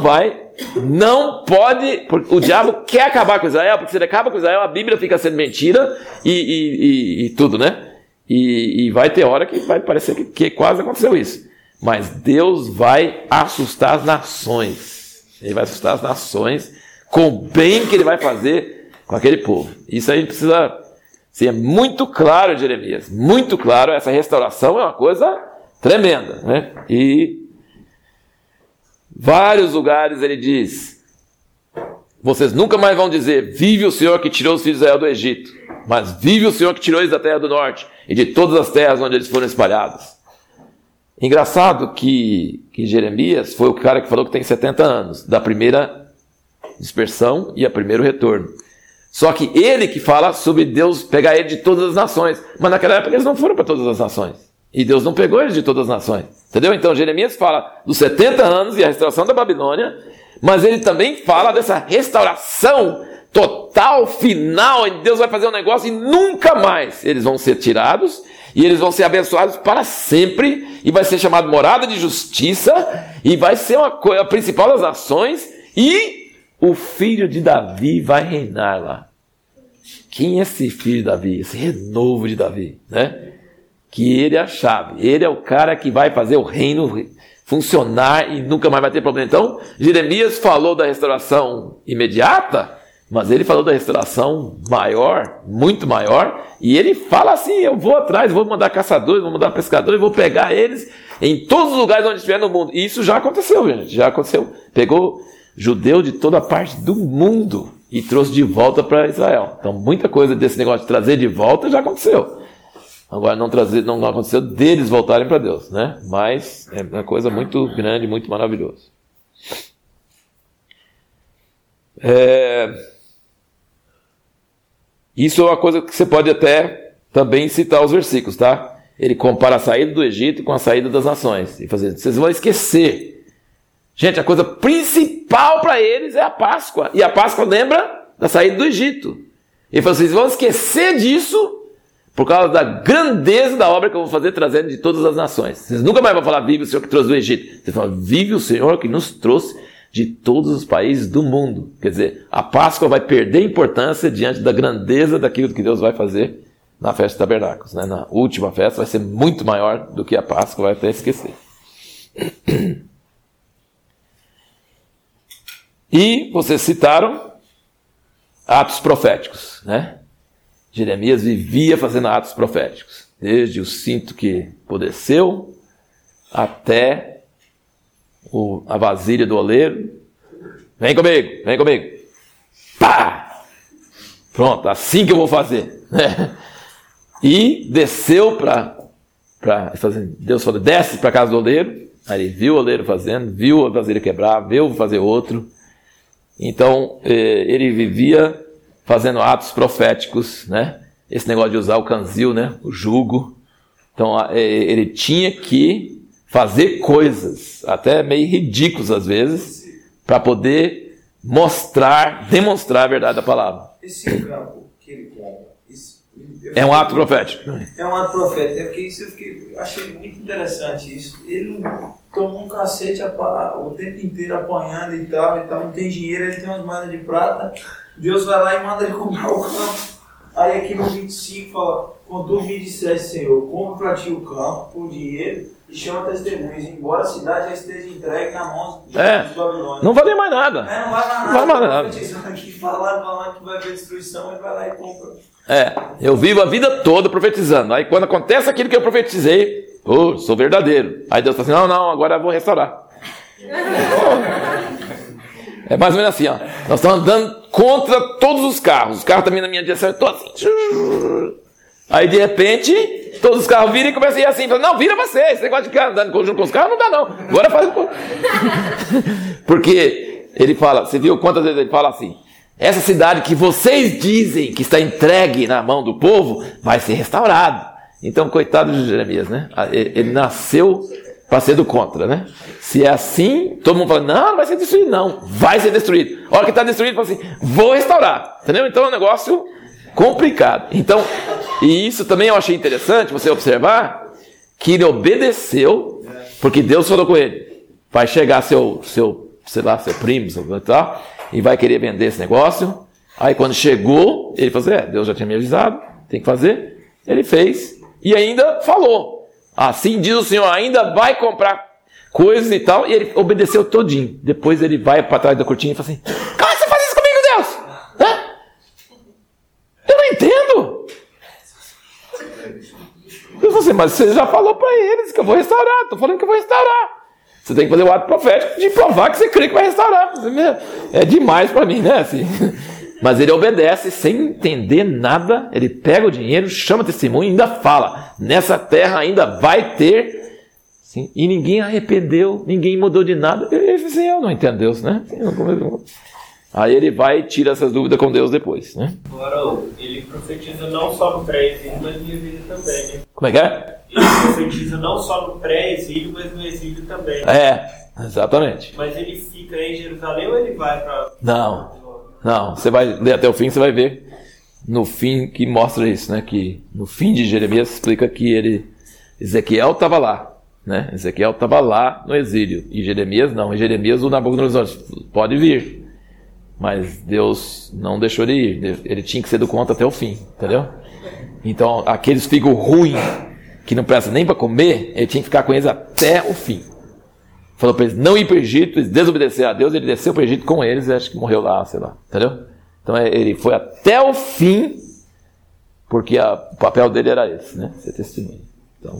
pode, porque o diabo quer acabar com Israel, porque se ele acaba com Israel, a Bíblia fica sendo mentira e tudo, né? E vai ter hora que vai parecer que quase aconteceu isso. Mas Deus vai assustar as nações. Ele vai assustar as nações com o bem que ele vai fazer com aquele povo. Isso a gente precisa... Sim, é muito claro, Jeremias, muito claro, essa restauração é uma coisa tremenda, né? E vários lugares ele diz, vocês nunca mais vão dizer, vive o Senhor que tirou os filhos de Israel do Egito, mas vive o Senhor que tirou eles da terra do norte e de todas as terras onde eles foram espalhados. Engraçado que Jeremias foi o cara que falou que tem 70 anos, da primeira dispersão e a primeiro retorno. Só que ele que fala sobre Deus pegar ele de todas as nações. Mas naquela época eles não foram para todas as nações. E Deus não pegou eles de todas as nações. Entendeu? Então Jeremias fala dos 70 anos e a restauração da Babilônia. Mas ele também fala dessa restauração total, final. E Deus vai fazer um negócio e nunca mais eles vão ser tirados. E eles vão ser abençoados para sempre. E vai ser chamado morada de justiça. E vai ser a principal das nações. E o filho de Davi vai reinar lá. Quem é esse filho de Davi? Esse renovo de Davi, né? Que ele é a chave. Ele é o cara que vai fazer o reino funcionar e nunca mais vai ter problema. Então, Jeremias falou da restauração imediata, mas ele falou da restauração maior, muito maior, e ele fala assim, eu vou atrás, vou mandar caçadores, vou mandar pescadores, vou pegar eles em todos os lugares onde estiver no mundo. E isso já aconteceu, gente, já aconteceu. Pegou judeu de toda parte do mundo e trouxe de volta para Israel. Então muita coisa desse negócio de trazer de volta já aconteceu. Agora não aconteceu deles voltarem para Deus, né? Mas é uma coisa muito grande, muito maravilhosa. Isso é uma coisa que você pode até também citar os versículos, tá? Ele compara a saída do Egito com a saída das nações. E fazer, vocês vão esquecer. Gente, a coisa principal para eles é a Páscoa. E a Páscoa lembra da saída do Egito. Ele falou, vocês vão esquecer disso por causa da grandeza da obra que eu vou fazer trazendo de todas as nações. Vocês nunca mais vão falar, vive o Senhor que trouxe do Egito. Vocês falam, vive o Senhor que nos trouxe de todos os países do mundo. Quer dizer, a Páscoa vai perder importância diante da grandeza daquilo que Deus vai fazer na festa de tabernáculos, né? Na última festa vai ser muito maior do que a Páscoa, vai até esquecer. E vocês citaram atos proféticos, né? Jeremias vivia fazendo atos proféticos, desde o cinto que apodreceu até a vasilha do oleiro. Vem comigo, vem comigo. Pá! Pronto, assim que eu vou fazer, né? E desceu para Deus falou, desce para a casa do oleiro. Aí ele viu o oleiro fazendo, viu a vasilha quebrar, viu fazer outro. Então ele vivia fazendo atos proféticos, né? Esse negócio de usar o canzil, né? O jugo. Então ele tinha que fazer coisas, até meio ridículas às vezes, para poder demonstrar a verdade da palavra. Esse campo que ele compra, é um ato profético. É um ato profético. É porque isso eu achei muito interessante isso. Ele não tomou um cacete o tempo inteiro apanhando e tal, não tem dinheiro, ele tem umas moedas de prata. Deus vai lá e manda ele comprar o campo. Aí aqui no 25 fala, contudo me disseste, Senhor, compra para ti o campo por dinheiro e chama testemunhas, embora a cidade já esteja entregue na mão dos babilônios. Não vale mais nada. Não vale mais nada. Aqui falaram que vai haver destruição, ele vai lá e compra. Eu vivo a vida toda profetizando. Aí quando acontece aquilo que eu profetizei, sou verdadeiro. Aí Deus fala assim, não, agora eu vou restaurar. É mais ou menos assim, ó. Nós estamos andando contra todos os carros. Os carros também na minha direção, eu estou assim. Aí de repente, todos os carros viram e começam a ir assim. Não, vira você. Esse negócio de ficar andando junto com os carros não dá não. Agora faz. Porque ele fala, você viu quantas vezes ele fala assim? Essa cidade que vocês dizem que está entregue na mão do povo, vai ser restaurado. Então, coitado de Jeremias, né? Ele nasceu para ser do contra, né? Se é assim, todo mundo fala, não vai ser destruído, não. Vai ser destruído. A hora que está destruído, fala assim, vou restaurar. Entendeu? Então é um negócio complicado. Então, e isso também eu achei interessante, você observar, que ele obedeceu, porque Deus falou com ele, vai chegar seu primo, seu tal, e vai querer vender esse negócio. Aí quando chegou, ele falou assim, Deus já tinha me avisado, tem que fazer. Ele fez, e ainda falou, assim diz o Senhor, ainda vai comprar coisas e tal, e ele obedeceu todinho. Depois ele vai para trás da cortina e fala assim, como é que você faz isso comigo, Deus? Eu não entendo. Eu falei assim, mas você já falou para eles que eu vou restaurar, estou falando que eu vou restaurar. Você tem que fazer o ato profético de provar que você crê que vai restaurar. É demais para mim, né? Assim. Mas ele obedece sem entender nada. Ele pega o dinheiro, chama testemunho e ainda fala. Nessa terra ainda vai ter. Sim, e ninguém arrependeu, ninguém mudou de nada. Ele disse assim, eu não entendo Deus, né? Aí ele vai e tira essas dúvidas com Deus depois, né? Agora, ele profetiza não só no pré-exílio, mas no exílio também, né? Como é que é? Ele profetiza não só no pré-exílio, mas no exílio também. Exatamente. Mas ele fica em Jerusalém ou ele vai para... Não, você vai ler até o fim, você vai ver no fim que mostra isso, né? Que no fim de Jeremias explica que Ezequiel estava lá, né? Ezequiel estava lá no exílio, e Jeremias não. Em Jeremias o Nabucodonosor pode vir, mas Deus não deixou ele ir. Ele tinha que ser do contra até o fim, entendeu? Então aqueles figos ruins que não prestam nem para comer, ele tinha que ficar com eles até o fim. Falou para eles não ir para o Egito, eles desobedeceram a Deus, ele desceu para o Egito com eles, e acho que morreu lá, sei lá, entendeu? Então ele foi até o fim, porque o papel dele era esse, né? Ser testemunho. Então,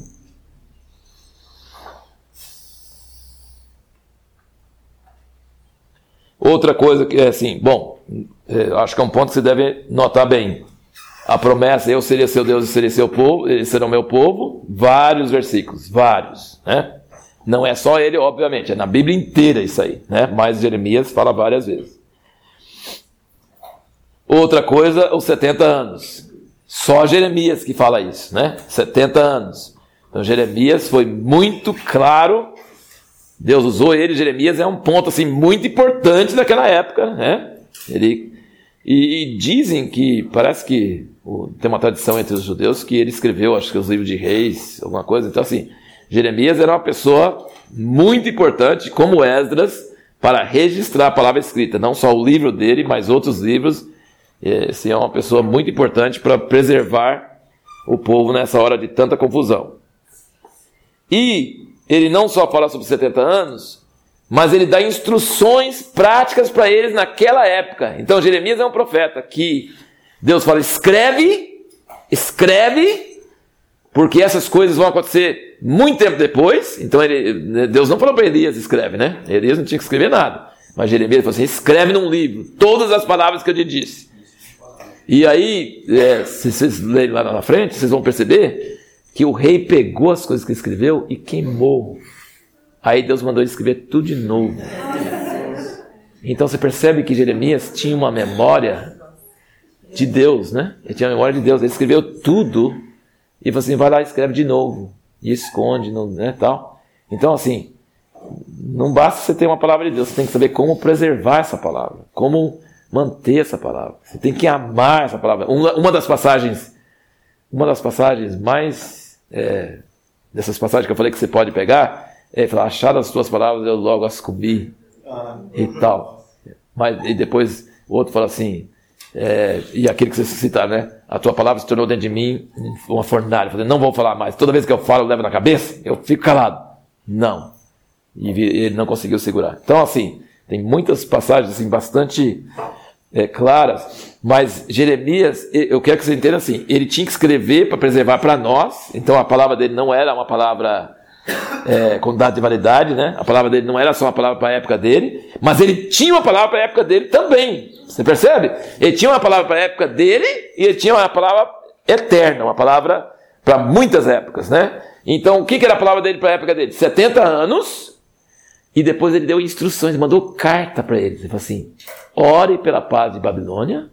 Outra coisa que é assim, bom, acho que é um ponto que você deve notar bem. A promessa, eu seria seu Deus e seria seu povo, eles serão meu povo, vários versículos, vários, né? Não é só ele, obviamente, é na Bíblia inteira isso aí, né? Mas Jeremias fala várias vezes. Outra coisa, os 70 anos. Só Jeremias que fala isso, né? 70 anos. Então Jeremias foi muito claro, Deus usou ele, Jeremias é um ponto assim muito importante daquela época, né? E dizem que, parece que tem uma tradição entre os judeus que ele escreveu, acho que os livros de reis, alguma coisa. Então assim, Jeremias era uma pessoa muito importante, como Esdras, para registrar a palavra escrita, não só o livro dele, mas outros livros. Assim, é uma pessoa muito importante para preservar o povo nessa hora de tanta confusão. E ele não só fala sobre 70 anos, mas ele dá instruções práticas para eles naquela época. Então Jeremias é um profeta que Deus fala, escreve, porque essas coisas vão acontecer muito tempo depois. Então Deus não falou para Elias, escreve, né? Elias não tinha que escrever nada. Mas Jeremias falou assim, escreve num livro todas as palavras que eu te disse. E aí, se vocês lerem lá na frente, vocês vão perceber que o rei pegou as coisas que ele escreveu e queimou. Aí Deus mandou ele escrever tudo de novo. Então você percebe que Jeremias tinha uma memória de Deus, né? Ele tinha a memória de Deus. Ele escreveu tudo e falou assim, vai lá e escreve de novo. E esconde, né, tal. Então assim, não basta você ter uma palavra de Deus, você tem que saber como preservar essa palavra, como manter essa palavra. Você tem que amar essa palavra. Uma das passagens mais dessas passagens que eu falei que você pode pegar é falar, achadas as tuas palavras eu logo as comi e tal. E depois o outro fala assim, e aquele que você citar, né? A tua palavra se tornou dentro de mim uma fornalha. Eu falei, não vou falar mais. Toda vez que eu falo, eu levo na cabeça, eu fico calado. Não. E ele não conseguiu segurar. Então assim, tem muitas passagens assim, bastante claras, mas Jeremias, eu quero que você entenda assim, ele tinha que escrever para preservar para nós. Então a palavra dele não era uma palavra com data de validade, né? A palavra dele não era só uma palavra para a época dele, mas ele tinha uma palavra para a época dele também. Você percebe? Ele tinha uma palavra para a época dele e ele tinha uma palavra eterna, uma palavra para muitas épocas, né? Então o que era a palavra dele para a época dele? 70 anos. E depois ele deu instruções, mandou carta para eles. Ele falou assim, ore pela paz de Babilônia,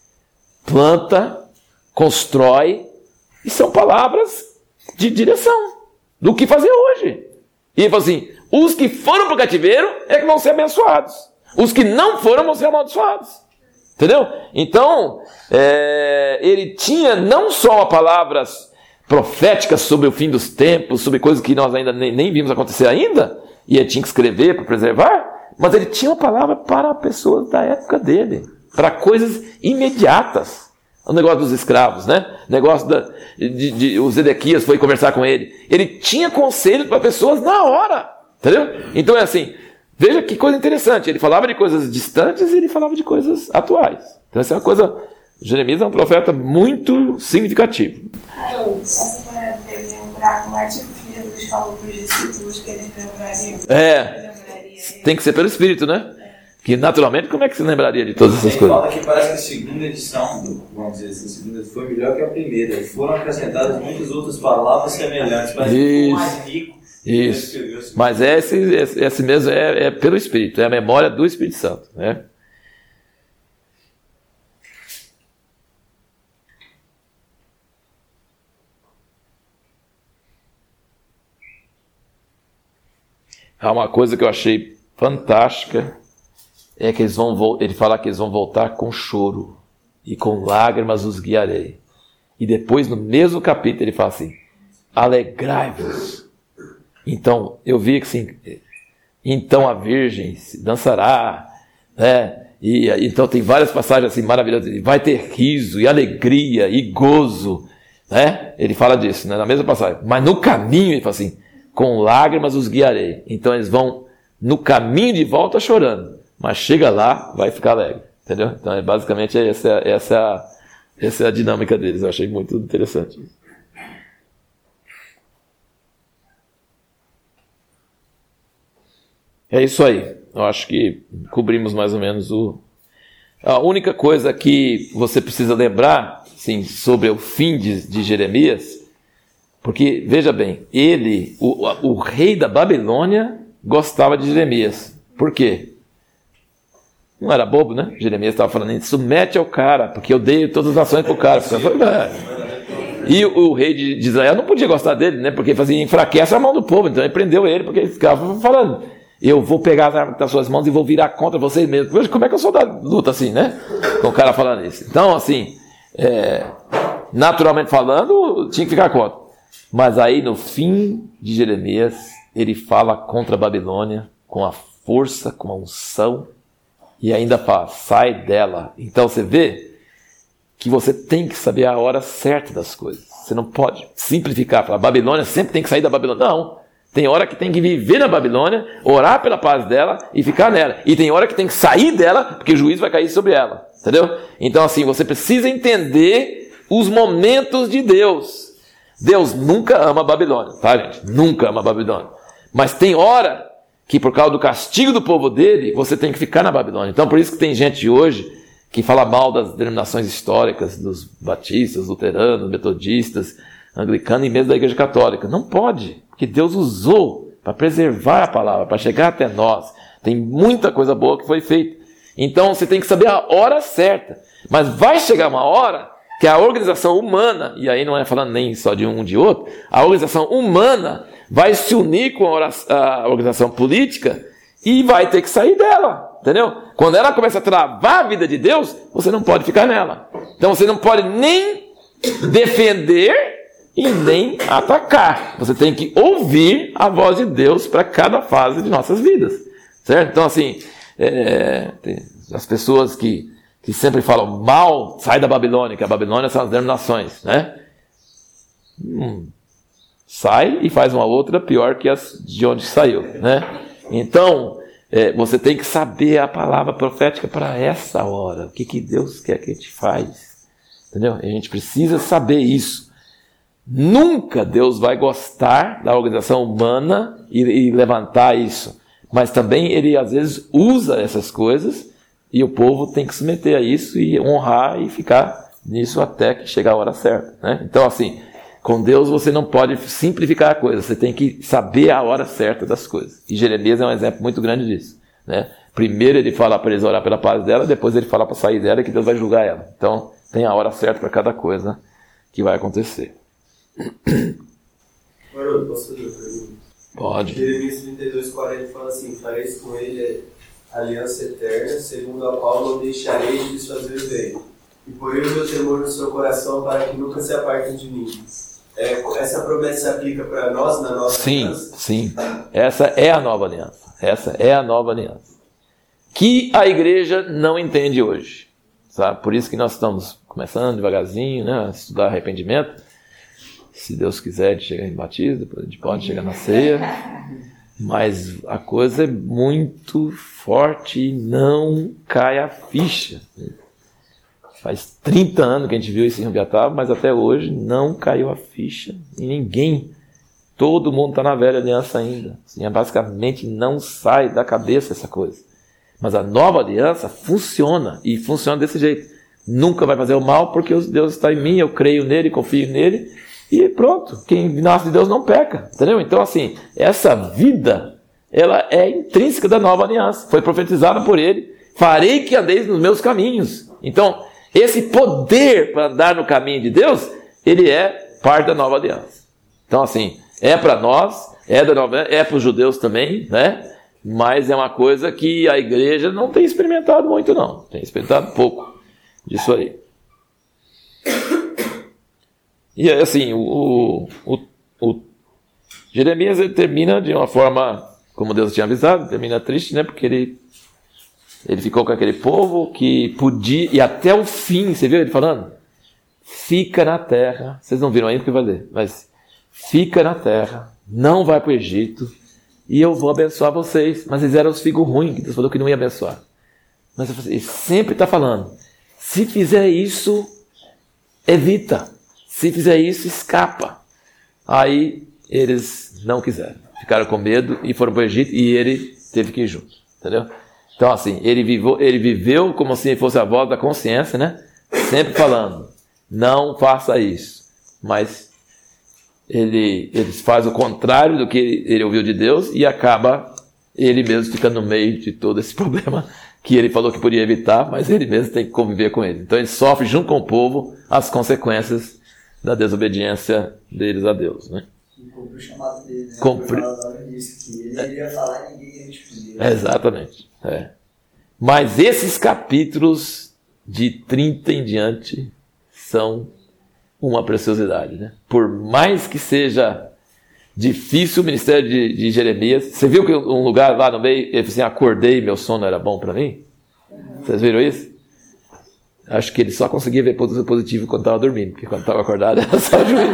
planta, constrói. E são palavras de direção do que fazer hoje. E ele falou assim, os que foram para o cativeiro é que vão ser abençoados. Os que não foram vão ser amaldiçoados. Entendeu? Então, ele tinha não só palavras proféticas sobre o fim dos tempos, sobre coisas que nós ainda nem vimos acontecer ainda, e ele tinha que escrever para preservar, mas ele tinha uma palavra para pessoas da época dele, para coisas imediatas. O negócio dos escravos, né? O negócio o Zedequias foi conversar com ele. Ele tinha conselhos para pessoas na hora, entendeu? Então é assim, veja que coisa interessante, ele falava de coisas distantes e ele falava de coisas atuais. Então essa é uma coisa, Jeremias é um profeta muito significativo. Essa parada dele lembrar como é que o filho dos falou para os discípulos que ele lembraria. Tem que ser pelo Espírito, né? Que naturalmente, como é que você lembraria de todas essas coisas? Fala que parece que a segunda edição, vamos dizer assim, a segunda foi melhor que a primeira. Foram acrescentadas muitas outras palavras semelhantes, mas ficou mais rico. Isso. Mas esse mesmo é pelo Espírito, é a memória do Espírito Santo, né? Há uma coisa que eu achei fantástica, é que ele fala que eles vão voltar com choro, e com lágrimas os guiarei. E depois, no mesmo capítulo, ele fala assim, alegrai-vos. Então, eu vi que assim, então a virgem dançará, né? E então tem várias passagens assim maravilhosas, vai ter riso, e alegria, e gozo, né? Ele fala disso, né? Na mesma passagem. Mas no caminho, ele fala assim, com lágrimas os guiarei. Então eles vão no caminho de volta chorando, mas chega lá, vai ficar alegre, entendeu? Então basicamente essa é a dinâmica deles. Eu achei muito interessante. É isso aí. eu acho que cobrimos mais ou menos A única coisa que você precisa lembrar, sim, sobre o fim de Jeremias, porque, veja bem, o rei da Babilônia gostava de Jeremias. Por quê? Não era bobo, né? Jeremias estava falando, submete ao cara, porque eu dei todas as nações para o cara. E o rei de Israel não podia gostar dele, né? Porque fazia enfraquece a mão do povo, então ele prendeu ele, porque ele ficava falando, eu vou pegar as armas das suas mãos e vou virar contra vocês mesmos. Como é que eu sou da luta assim, né? Com o cara falando isso. Então, assim, naturalmente falando, tinha que ficar contra. Mas aí, no fim de Jeremias, ele fala contra a Babilônia com a força, com a unção, e ainda fala, sai dela. Então você vê que você tem que saber a hora certa das coisas. Você não pode simplificar, falar, Babilônia sempre tem que sair da Babilônia. Não, tem hora que tem que viver na Babilônia, orar pela paz dela e ficar nela. E tem hora que tem que sair dela, porque o juízo vai cair sobre ela. Entendeu? Então assim, você precisa entender os momentos de Deus. Deus nunca ama a Babilônia, tá, gente? Nunca ama a Babilônia. Mas tem hora que por causa do castigo do povo dele, você tem que ficar na Babilônia. Então por isso que tem gente hoje que fala mal das denominações históricas, dos batistas, luteranos, metodistas, anglicanos e mesmo da Igreja Católica. Não pode, porque Deus usou para preservar a palavra, para chegar até nós. Tem muita coisa boa que foi feita. Então você tem que saber a hora certa. Mas vai chegar uma hora que a organização humana, e aí não é falando nem só de um de outro, a organização humana vai se unir com a organização política e vai ter que sair dela, entendeu? Quando ela começa a travar a vida de Deus, você não pode ficar nela. Então você não pode nem defender e nem atacar. Você tem que ouvir a voz de Deus para cada fase de nossas vidas, certo? Então assim, as pessoas que sempre falam mal, sai da Babilônia, que a Babilônia são as denominações, né? Sai e faz uma outra pior que as de onde saiu, né? Então, você tem que saber a palavra profética para essa hora. O que Deus quer que a gente faz, entendeu? A gente precisa saber isso. Nunca Deus vai gostar da organização humana e levantar isso. Mas também Ele, às vezes, usa essas coisas e o povo tem que se meter a isso e honrar e ficar nisso até que chegar a hora certa, né? Então, assim, com Deus você não pode simplificar a coisa, você tem que saber a hora certa das coisas. E Jeremias é um exemplo muito grande disso, né? Primeiro ele fala para eles orar pela paz dela, depois ele fala para sair dela e que Deus vai julgar ela. Então, tem a hora certa para cada coisa que vai acontecer. Haroldo, posso fazer uma pergunta? Pode. Jeremias 32:40 fala assim, fareis com ele aliança eterna, segundo a qual não deixarei de lhes fazer o bem. E porém o meu temor no seu coração para que nunca se apartem de mim. Essa promessa se aplica para nós na nossa aliança? Sim. Essa é a nova aliança. Essa é a nova aliança. Que a igreja não entende hoje. Sabe? Por isso que nós estamos começando devagarzinho, né, a estudar arrependimento. Se Deus quiser, a gente chega em batismo, depois a gente pode chegar na ceia. Mas a coisa é muito forte e não cai a ficha. Faz 30 anos que a gente viu isso em Rubiataba, mas até hoje não caiu a ficha em ninguém. Todo mundo está na velha aliança ainda. Assim, basicamente não sai da cabeça essa coisa. Mas a nova aliança funciona, e funciona desse jeito. Nunca vai fazer o mal, porque Deus está em mim, eu creio nele, confio nele, e pronto. Quem nasce de Deus não peca, entendeu? Então assim, essa vida, ela é intrínseca da nova aliança. Foi profetizada por ele. Farei que andeis nos meus caminhos. Então, esse poder para andar no caminho de Deus, ele é parte da nova aliança. Então assim, é para nós, é para os judeus também, né? Mas é uma coisa que a igreja não tem experimentado muito, não. Tem experimentado pouco disso aí. E assim, o Jeremias ele termina de uma forma, como Deus tinha avisado, termina triste, né? Porque ele ficou com aquele povo que podia, e até o fim, você viu ele falando? Fica na terra, vocês não viram ainda porque vai ler, mas fica na terra, não vai para o Egito, e eu vou abençoar vocês. Mas eles eram os filhos ruins, que Deus falou que não ia abençoar. Mas ele sempre está falando, se fizer isso, evita. Se fizer isso, escapa. Aí eles não quiseram. Ficaram com medo e foram para o Egito, e ele teve que ir junto. entendeu? Então assim, ele viveu como se fosse a voz da consciência, né? Sempre falando, não faça isso, mas ele faz o contrário do que ele ouviu de Deus e acaba ele mesmo ficando no meio de todo esse problema que ele falou que podia evitar, mas ele mesmo tem que conviver com ele. Então ele sofre junto com o povo as consequências da desobediência deles a Deus, né? E cumpre o chamado dele, né? Cumpre. Ele iria falar e ninguém ia responder. Exatamente. Mas esses capítulos de 30 em diante são uma preciosidade, né? Por mais que seja difícil o ministério de Jeremias. Você viu que um lugar lá no meio, ele falou assim, acordei e meu sono era bom para mim? Vocês viram isso? Acho que ele só conseguia ver positivo quando estava dormindo, porque quando estava acordado era só juízo.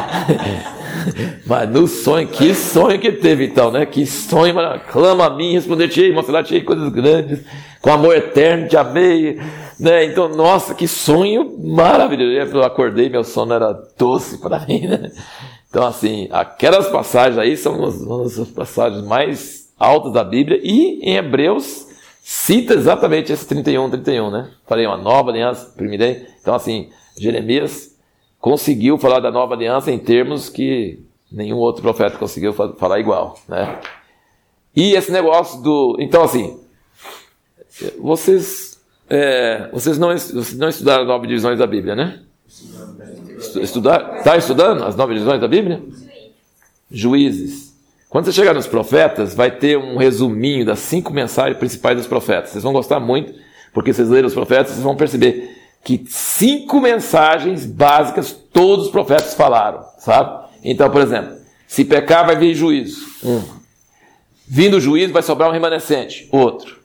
Mas no sonho, que sonho que ele teve então, né? Que sonho, clama a mim, responder-te-ei, mostrar-te-ei coisas grandes, com amor eterno te amei, né? Então, nossa, que sonho maravilhoso. Eu acordei, meu sono era doce para mim, né? Então, assim, aquelas passagens aí são uma das passagens mais altas da Bíblia, e em Hebreus cita exatamente esse 31, né? Falei, uma nova aliança, primeiro. Então, assim, Jeremias conseguiu falar da nova aliança em termos que nenhum outro profeta conseguiu falar igual, né? E esse negócio do... Então, assim, vocês não estudaram as 9 divisões da Bíblia, né? Está estudando as 9 divisões da Bíblia? Juízes. Quando você chegar nos profetas, vai ter um resuminho das 5 mensagens principais dos profetas. Vocês vão gostar muito, porque vocês leram os profetas, vocês vão perceber que 5 mensagens básicas todos os profetas falaram, sabe? Então, por exemplo, se pecar vai vir juízo. Vindo o juízo vai sobrar um remanescente. Outro.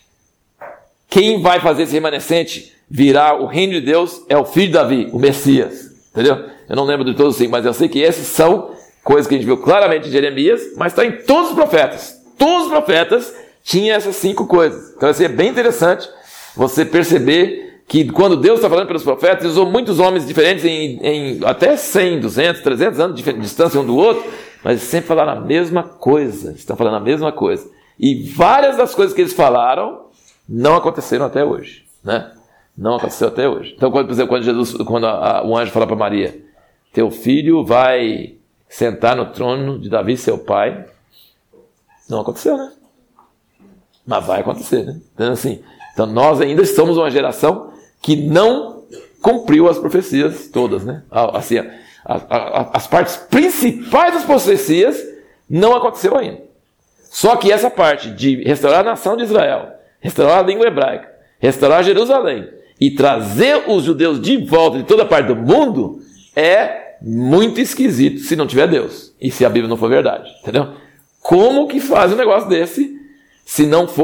Quem vai fazer esse remanescente virar o reino de Deus é o filho de Davi, o Messias. Entendeu? Eu não lembro de todos os 5, mas eu sei que esses são coisas que a gente viu claramente em Jeremias, mas está em todos os profetas. Todos os profetas tinham essas 5 coisas. Então, assim, é bem interessante você perceber que quando Deus está falando pelos profetas, ele usou muitos homens diferentes em até 100, 200, 300 anos de distância um do outro, mas eles sempre falaram a mesma coisa. Estão falando a mesma coisa. E várias das coisas que eles falaram não aconteceram até hoje, né? Não aconteceu até hoje. Então, por exemplo, quando o anjo fala para Maria, teu filho vai sentar no trono de Davi, seu pai, não aconteceu, né? Mas vai acontecer, né? Então, assim, nós ainda somos uma geração que não cumpriu as profecias todas, né? Assim, as partes principais das profecias não aconteceu ainda. Só que essa parte de restaurar a nação de Israel, restaurar a língua hebraica, restaurar Jerusalém e trazer os judeus de volta de toda parte do mundo é muito esquisito se não tiver Deus e se a Bíblia não for verdade, entendeu? Como que faz um negócio desse se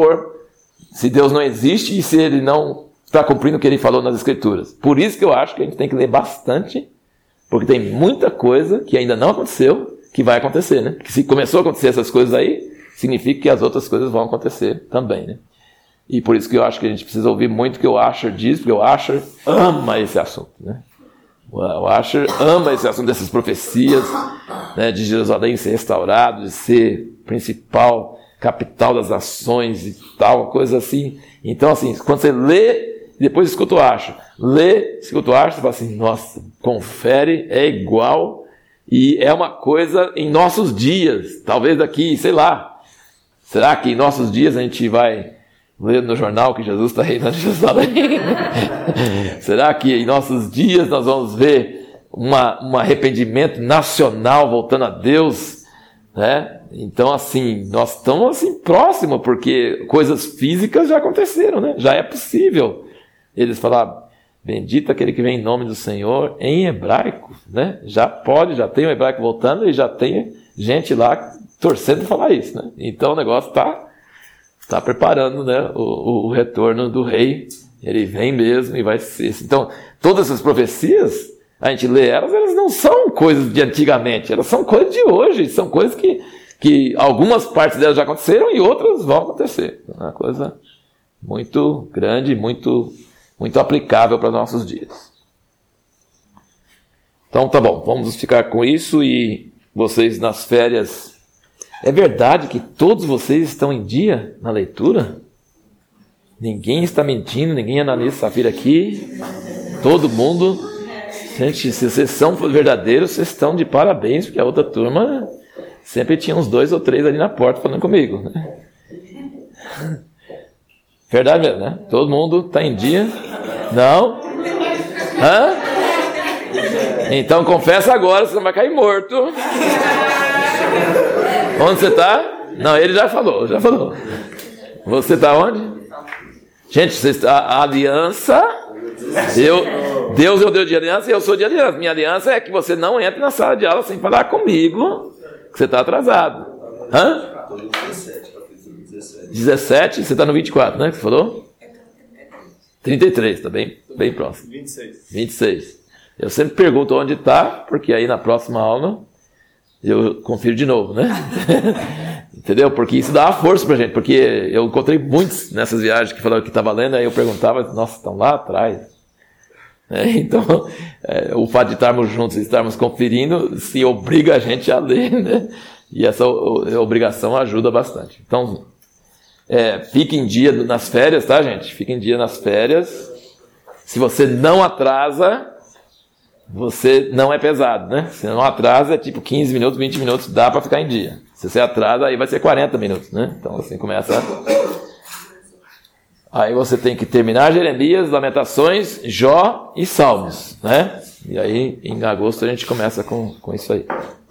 Deus não existe e se ele não está cumprindo o que ele falou nas Escrituras? Por isso que eu acho que a gente tem que ler bastante, porque tem muita coisa que ainda não aconteceu que vai acontecer, né? Que se começou a acontecer essas coisas aí, significa que as outras coisas vão acontecer também, né? E por isso que eu acho que a gente precisa ouvir muito o que o Asher diz, porque o Asher ama esse assunto, né? O Asher ama esse assunto dessas profecias, né, de Jerusalém ser restaurado, de ser principal capital das nações e tal, coisa assim. Então, assim, quando você lê, depois escuta o Asher, escuta o Asher, você fala assim, nossa, confere, é igual, e é uma coisa em nossos dias, talvez daqui, sei lá, será que em nossos dias a gente vai ler no jornal que Jesus está reinando em Jerusalém? Será que em nossos dias nós vamos ver um arrependimento nacional voltando a Deus, né? Então, assim, nós estamos assim, próximos, porque coisas físicas já aconteceram, né? Já é possível. Eles falaram, bendito aquele que vem em nome do Senhor, em hebraico, né? Já tem o hebraico voltando e já tem gente lá torcendo para falar isso, né? Então o negócio está preparando, né, o retorno do rei. Ele vem mesmo e vai ser. Então, todas essas profecias, a gente lê elas não são coisas de antigamente, elas são coisas de hoje, são coisas que algumas partes delas já aconteceram e outras vão acontecer. É uma coisa muito grande, muito, muito aplicável para os nossos dias. Então, tá bom, vamos ficar com isso e vocês nas férias É verdade que todos vocês estão em dia na leitura? Ninguém está mentindo, ninguém analisa Safira aqui. Todo mundo. Gente, se vocês são verdadeiros, vocês estão de parabéns, porque a outra turma sempre tinha uns 2 ou 3 ali na porta falando comigo, né? Verdade mesmo, né? Todo mundo está em dia? Não? Hã? Então confessa agora, você não vai cair morto. Onde você está? Não, ele já falou. Você está onde? Gente, a aliança... Deus é o Deus de aliança e eu sou de aliança. Minha aliança é que você não entre na sala de aula sem falar comigo que você está atrasado. Hã? 17, você está no 24, né? Que você falou? 33, está bem próximo. 26. Eu sempre pergunto onde está, porque aí na próxima aula eu confiro de novo, né? Entendeu? Porque isso dá uma força pra gente, porque eu encontrei muitos nessas viagens que falaram que estava lendo, aí eu perguntava, nossa, estão lá atrás. Então, o fato de estarmos juntos e estarmos conferindo se obriga a gente a ler, né? E essa obrigação ajuda bastante. Então, fique em dia nas férias, tá, gente? Fique em dia nas férias. Se você não atrasa, você não é pesado, né? Se não atrasa, é tipo 15 minutos, 20 minutos, dá para ficar em dia. Se você atrasa, aí vai ser 40 minutos, né? Então, assim começa... Aí você tem que terminar Jeremias, Lamentações, Jó e Salmos, né? E aí, em agosto, a gente começa com isso aí.